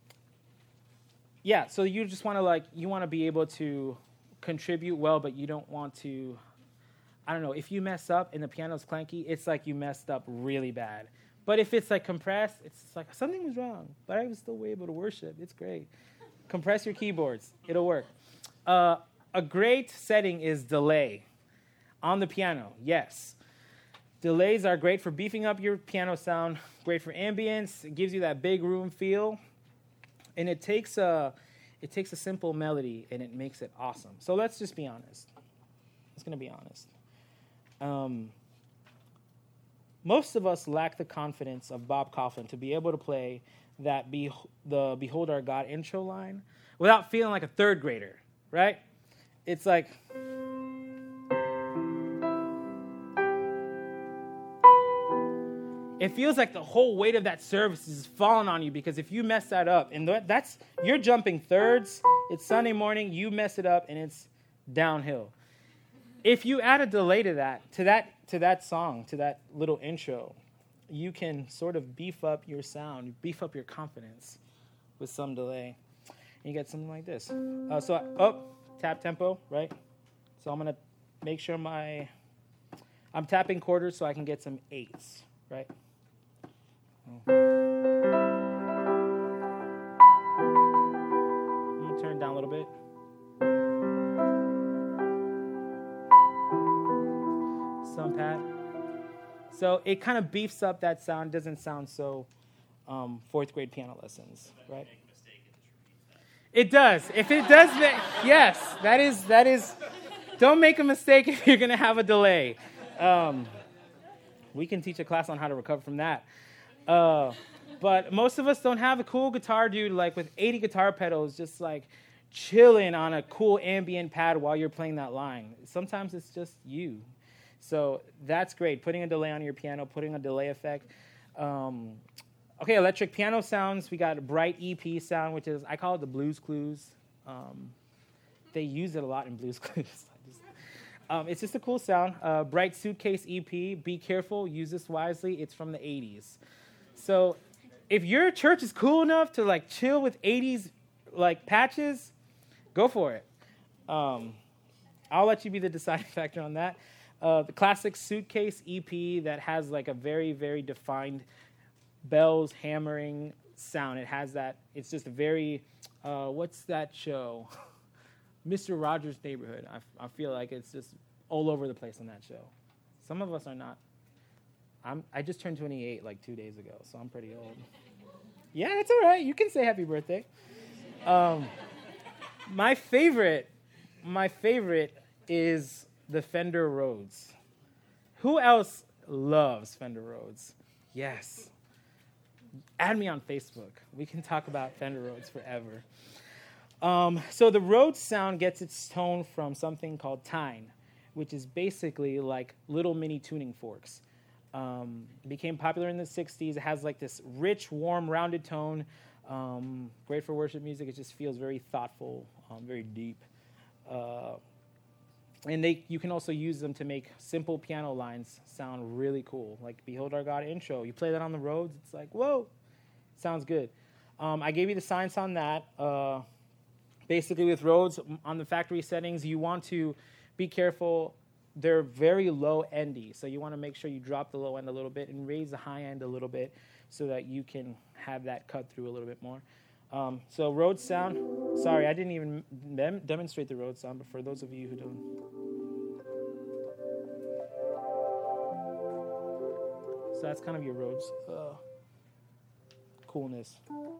yeah, so you just want to like you want to be able to contribute well, but you don't want to. I don't know. If you mess up and the piano's clanky, it's like you messed up really bad. But if it's like compressed, it's like something was wrong, but I was still able to worship. It's great. Compress your keyboards; it'll work. Uh, a great setting is delay on the piano. Yes. Delays are great for beefing up your piano sound, great for ambience. It gives you that big room feel. And it takes a, it takes a simple melody and it makes it awesome. So let's just be honest. It's going to be honest. Um, most of us lack the confidence of Bob Kauflin to be able to play that be, the Behold Our God intro line without feeling like a third grader, right? It's like... It feels like the whole weight of that service is falling on you because if you mess that up, and that's you're jumping thirds, it's Sunday morning, you mess it up, and it's downhill. If you add a delay to that, to that, to that song, to that little intro, you can sort of beef up your sound, beef up your confidence with some delay, and you get something like this. Uh, so, oh, tap tempo, right? So I'm gonna make sure my I'm tapping quarters so I can get some eights, right? I'm going to turn it down a little bit. Some pat. So it kind of beefs up that sound, doesn't sound so um, fourth grade piano lessons, right? It does. If it does, make, yes, that is, that is, don't make a mistake if you're going to have a delay. Um, we can teach a class on how to recover from that. Uh, but most of us don't have a cool guitar dude like with eighty guitar pedals just like chilling on a cool ambient pad while you're playing that line. Sometimes it's just you. So that's great. Putting a delay on your piano, putting a delay effect. Um, okay, electric piano sounds. We got a bright E P sound, which is, I call it the Blues Clues. Um, they use it a lot in Blues Clues. Um, it's just a cool sound. Uh, Bright Suitcase E P. Be careful. Use this wisely. It's from the eighties. So if your church is cool enough to like chill with eighties like patches, go for it. Um, I'll let you be the deciding factor on that. Uh, the classic Suitcase E P that has like a very, very defined bells, hammering sound. It has that. It's just a very, uh, what's that show? Mister Rogers' Neighborhood. I, I feel like it's just all over the place on that show. Some of us are not. I'm, I just turned twenty-eight like two days ago, so I'm pretty old. Yeah, it's all right. You can say happy birthday. Um, my favorite, my favorite is the Fender Rhodes. Who else loves Fender Rhodes? Yes. Add me on Facebook. We can talk about Fender Rhodes forever. Um, so the Rhodes sound gets its tone from something called tine, which is basically like little mini tuning forks. Um, it became popular in the sixties. It has like this rich, warm, rounded tone. Um, great for worship music. It just feels very thoughtful, um, very deep. Uh, and they, you can also use them to make simple piano lines sound really cool. Like Behold Our God intro. You play that on the Rhodes, it's like, whoa, sounds good. Um, I gave you the science on that. Uh, basically with Rhodes, on the factory settings, you want to be careful. They're very low endy, so you want to make sure you drop the low end a little bit and raise the high end a little bit so that you can have that cut through a little bit more. Um, so Rhodes sound, sorry, I didn't even dem- demonstrate the Rhodes sound, but for those of you who don't. So that's kind of your Rhodes uh, coolness.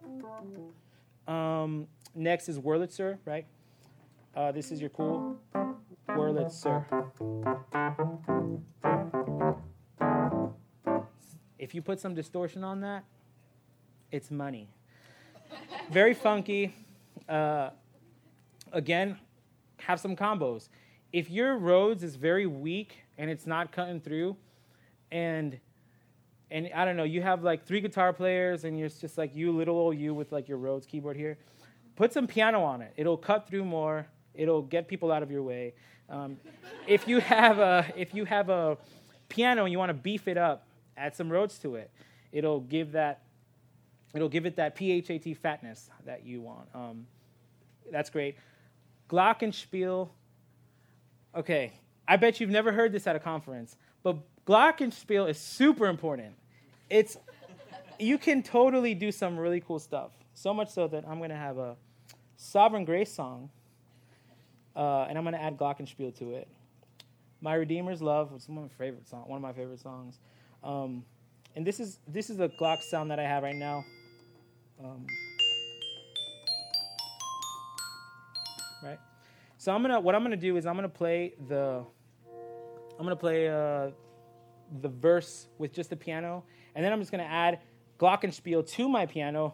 Um, next is Wurlitzer, right? Uh, this is your cool Wurlitzer. If you put some distortion on that, it's money. Very funky. Uh, again, have some combos. If your Rhodes is very weak and it's not cutting through, and and I don't know, you have like three guitar players and you're just like you, little old you with like your Rhodes keyboard here, put some piano on it. It'll cut through more. It'll get people out of your way. Um, if you have a if you have a piano and you want to beef it up, add some Rhodes to it. It'll give that. It'll give it that P H A T fatness that you want. Um, that's great. Glockenspiel. Okay, I bet you've never heard this at a conference, but Glockenspiel is super important. It's you can totally do some really cool stuff. So much so that I'm going to have a Sovereign Grace song, uh, and I'm going to add Glockenspiel to it. My Redeemer's Love, which is one of my favorite songs. One of my favorite songs. Um, and this is this is the Glock sound that I have right now. Um, right. So I'm gonna. What I'm gonna do is I'm gonna play the. I'm gonna play uh, the verse with just the piano, and then I'm just gonna add Glockenspiel to my piano,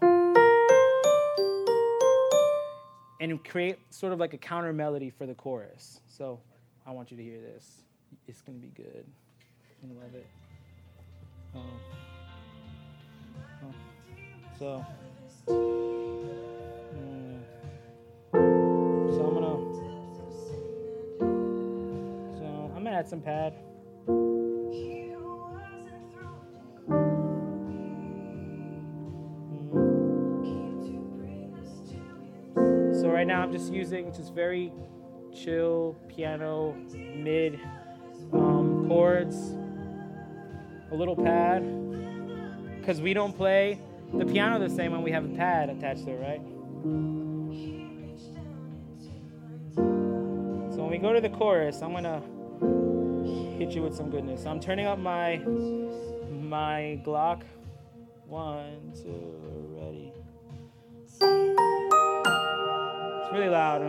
and create sort of like a counter melody for the chorus. So I want you to hear this. It's gonna be good. I love it. Um, oh. So. Mm. So I'm gonna. So I'm gonna add some pad. So right now I'm just using just very chill piano mid um, chords, a little pad, because we don't play the piano the same when we have a pad attached to it, right? So when we go to the chorus, I'm gonna hit you with some goodness. So I'm turning up my my Glock. One, two, ready. It's really loud.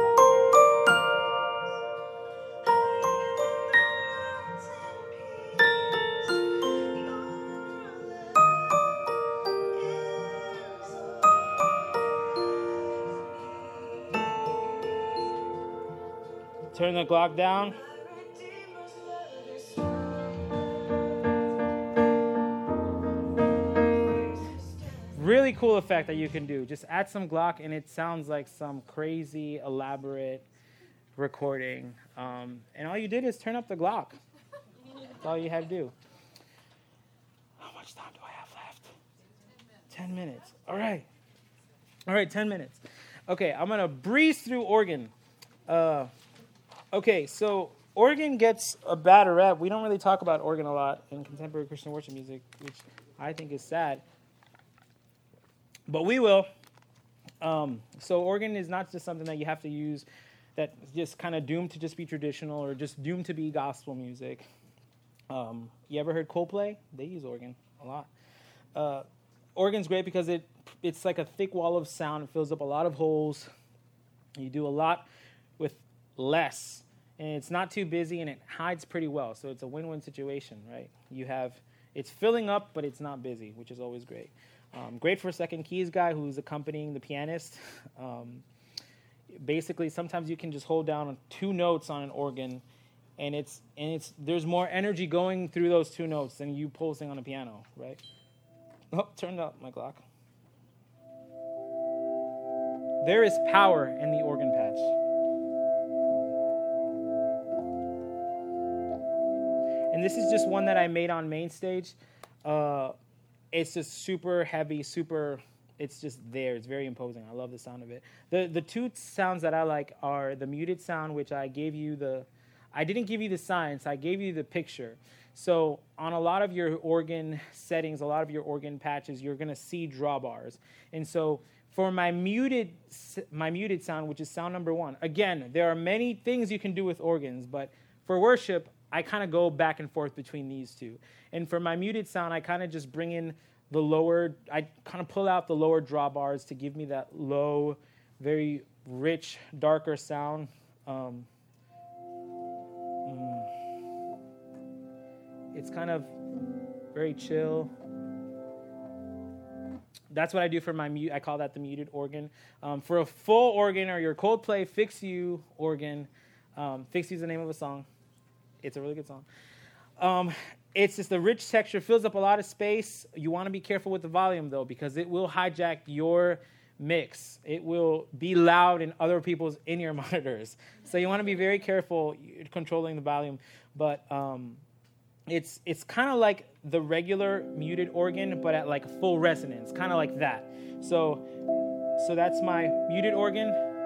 Turn the Glock down. Really cool effect that you can do. Just add some Glock and it sounds like some crazy, elaborate recording. Um, and all you did is turn up the Glock. That's all you had to do. How much time do I have left? Ten minutes. All right. All right, ten minutes. Okay, I'm going to breeze through organ. Uh, okay, so organ gets a bad rep. We don't really talk about organ a lot in contemporary Christian worship music, which I think is sad. But we will. Um, so organ is not just something that you have to use that's just kind of doomed to just be traditional or just doomed to be gospel music. Um, you ever heard Coldplay? They use organ a lot. Uh, organ's great because it it's like a thick wall of sound. It fills up a lot of holes. You do a lot with less. and it's not too busy, and it hides pretty well. So it's a win-win situation, right? You have, it's filling up, but it's not busy, which is always great. Um, great for a second keys guy who's accompanying the pianist. Um, basically, sometimes you can just hold down two notes on an organ, and it's and it's there's more energy going through those two notes than you pulsing on a piano, right? Oh, turned up my clock. There is power in the organ patch. And this is just one that I made on main stage. Uh, it's just super heavy, super, it's just there. It's very imposing. I love the sound of it. The the two sounds that I like are the muted sound, which I gave you the, I didn't give you the science, I gave you the picture. So on a lot of your organ settings, a lot of your organ patches, you're going to see drawbars. And so for my muted my muted sound, which is sound number one, again, there are many things you can do with organs, but for worship, I kind of go back and forth between these two. And for my muted sound, I kind of just bring in the lower, I kind of pull out the lower drawbars to give me that low, very rich, darker sound. Um, mm, it's kind of very chill. That's what I do for my mute. I call that the muted organ. Um, for a full organ or your Coldplay Fix You organ, um, Fix You is the name of a song. It's a really good song. Um, it's just the rich texture, fills up a lot of space. You want to be careful with the volume, though, because it will hijack your mix. It will be loud in other people's in-ear monitors. So you want to be very careful controlling the volume. But um, it's it's kind of like the regular muted organ, but at like full resonance, kind of like that. So, so that's my muted organ.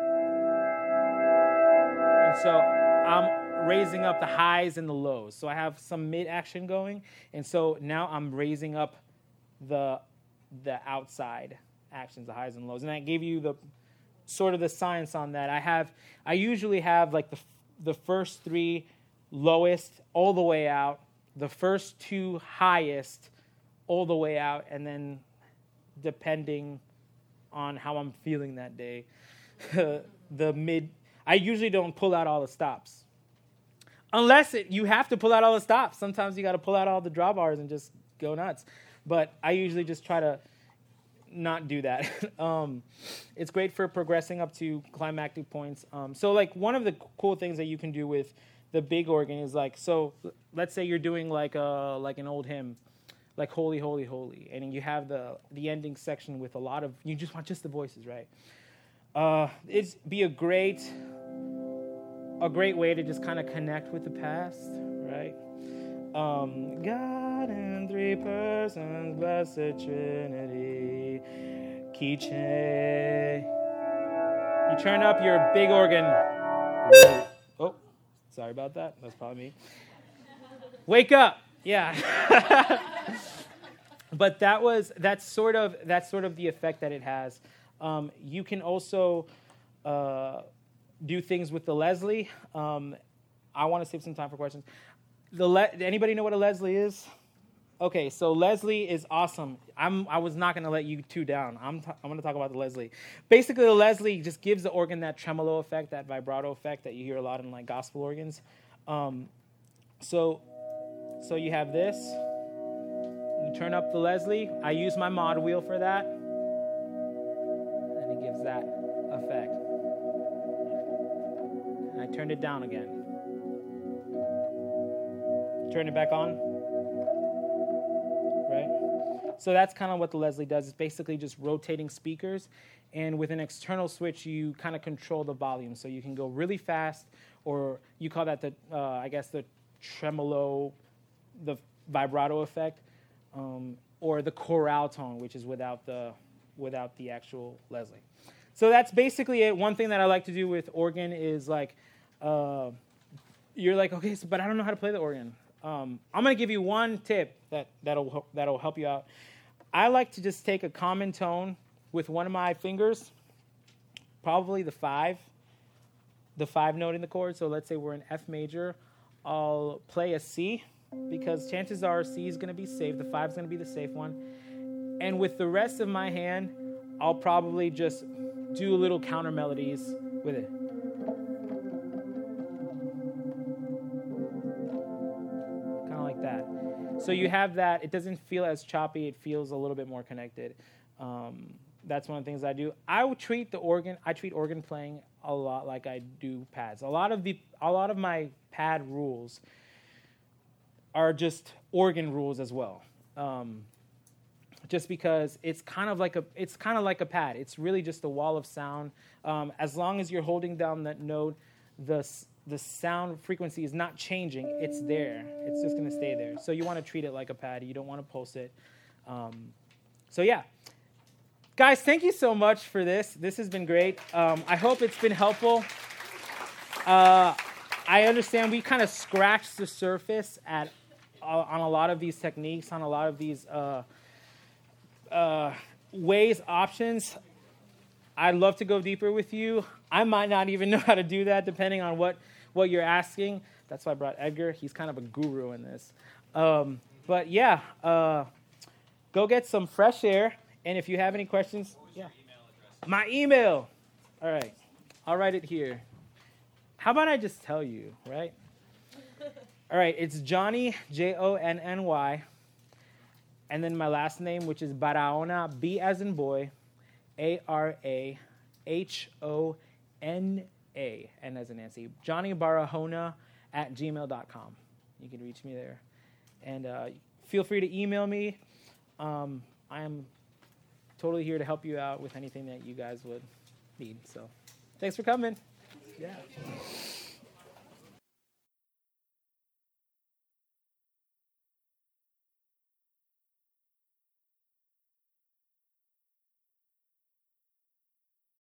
And so I'm raising up the highs and the lows. So I have some mid action going, and so now I'm raising up the the outside actions, the highs and lows. And I gave you the sort of the science on that. I have I usually have like the the first three lowest all the way out, the first two highest all the way out, and then depending on how I'm feeling that day, the mid. I usually don't pull out all the stops. Unless it, you have to pull out all the stops. Sometimes you got to pull out all the drawbars and just go nuts. But I usually just try to not do that. um, it's great for progressing up to climactic points. Um, so, like, one of the cool things that you can do with the big organ is, like, so let's say you're doing, like, a, like an old hymn, like Holy, Holy, Holy, and you have the, the ending section with a lot of, you just want just the voices, right? Uh, it'd be a great... a great way to just kind of connect with the past, right? Um, God in three persons, blessed Trinity, key change. You turn up your big organ. Oh, sorry about that. That's probably me. Wake up. Yeah. But that was that's sort of that's sort of the effect that it has. Um, you can also uh, do things with the Leslie. Um, I want to save some time for questions. The Le- anybody know what a Leslie is? Okay, so Leslie is awesome. I'm I was not going to let you two down. I'm t- I'm going to talk about the Leslie. Basically, the Leslie just gives the organ that tremolo effect, that vibrato effect that you hear a lot in like gospel organs. Um, so so you have this. You turn up the Leslie. I use my mod wheel for that, and it gives that effect. And I turned it down again. Turn it back on. Right? So that's kind of what the Leslie does. It's basically just rotating speakers, and with an external switch, you kind of control the volume. So you can go really fast, or you call that the, uh, I guess, the tremolo, the vibrato effect, um, or the chorale tone, which is without the without the actual Leslie. So that's basically it. One thing that I like to do with organ is like, uh, you're like, okay, so, but I don't know how to play the organ. Um, I'm going to give you one tip that, that'll, that'll help you out. I like to just take a common tone with one of my fingers, probably the five, the five note in the chord. So let's say we're in F major. I'll play a C because chances are C is going to be safe. The five is going to be the safe one. And with the rest of my hand, I'll probably just do little counter melodies with it. So you have that. It doesn't feel as choppy. It feels a little bit more connected. Um, that's one of the things I do. I would treat the organ. I treat organ playing a lot like I do pads. A lot of the a lot of my pad rules are just organ rules as well. Um, just because it's kind of like a it's kind of like a pad. It's really just a wall of sound. Um, as long as you're holding down that note, the the sound frequency is not changing. It's there. It's just going to stay there. So you want to treat it like a pad. You don't want to pulse it. Um, so yeah. Guys, thank you so much for this. This has been great. Um, I hope it's been helpful. Uh, I understand we kind of scratched the surface at uh, on a lot of these techniques, on a lot of these uh, uh, ways, options. I'd love to go deeper with you. I might not even know how to do that, depending on what, what you're asking. That's why I brought Edgar. He's kind of a guru in this. Um, but yeah, uh, go get some fresh air. And if you have any questions, What was yeah. your email address? My email. All right. I'll write it here. How about I just tell you, right? All right. It's Johnny, J O N N Y, and then my last name, which is Barahona, B as in boy, A R A H O N A, N as in Nancy. Johnny Barahona at gmail dot com. You can reach me there. And uh, feel free to email me. Um, I am totally here to help you out with anything that you guys would need. So thanks for coming. Yeah.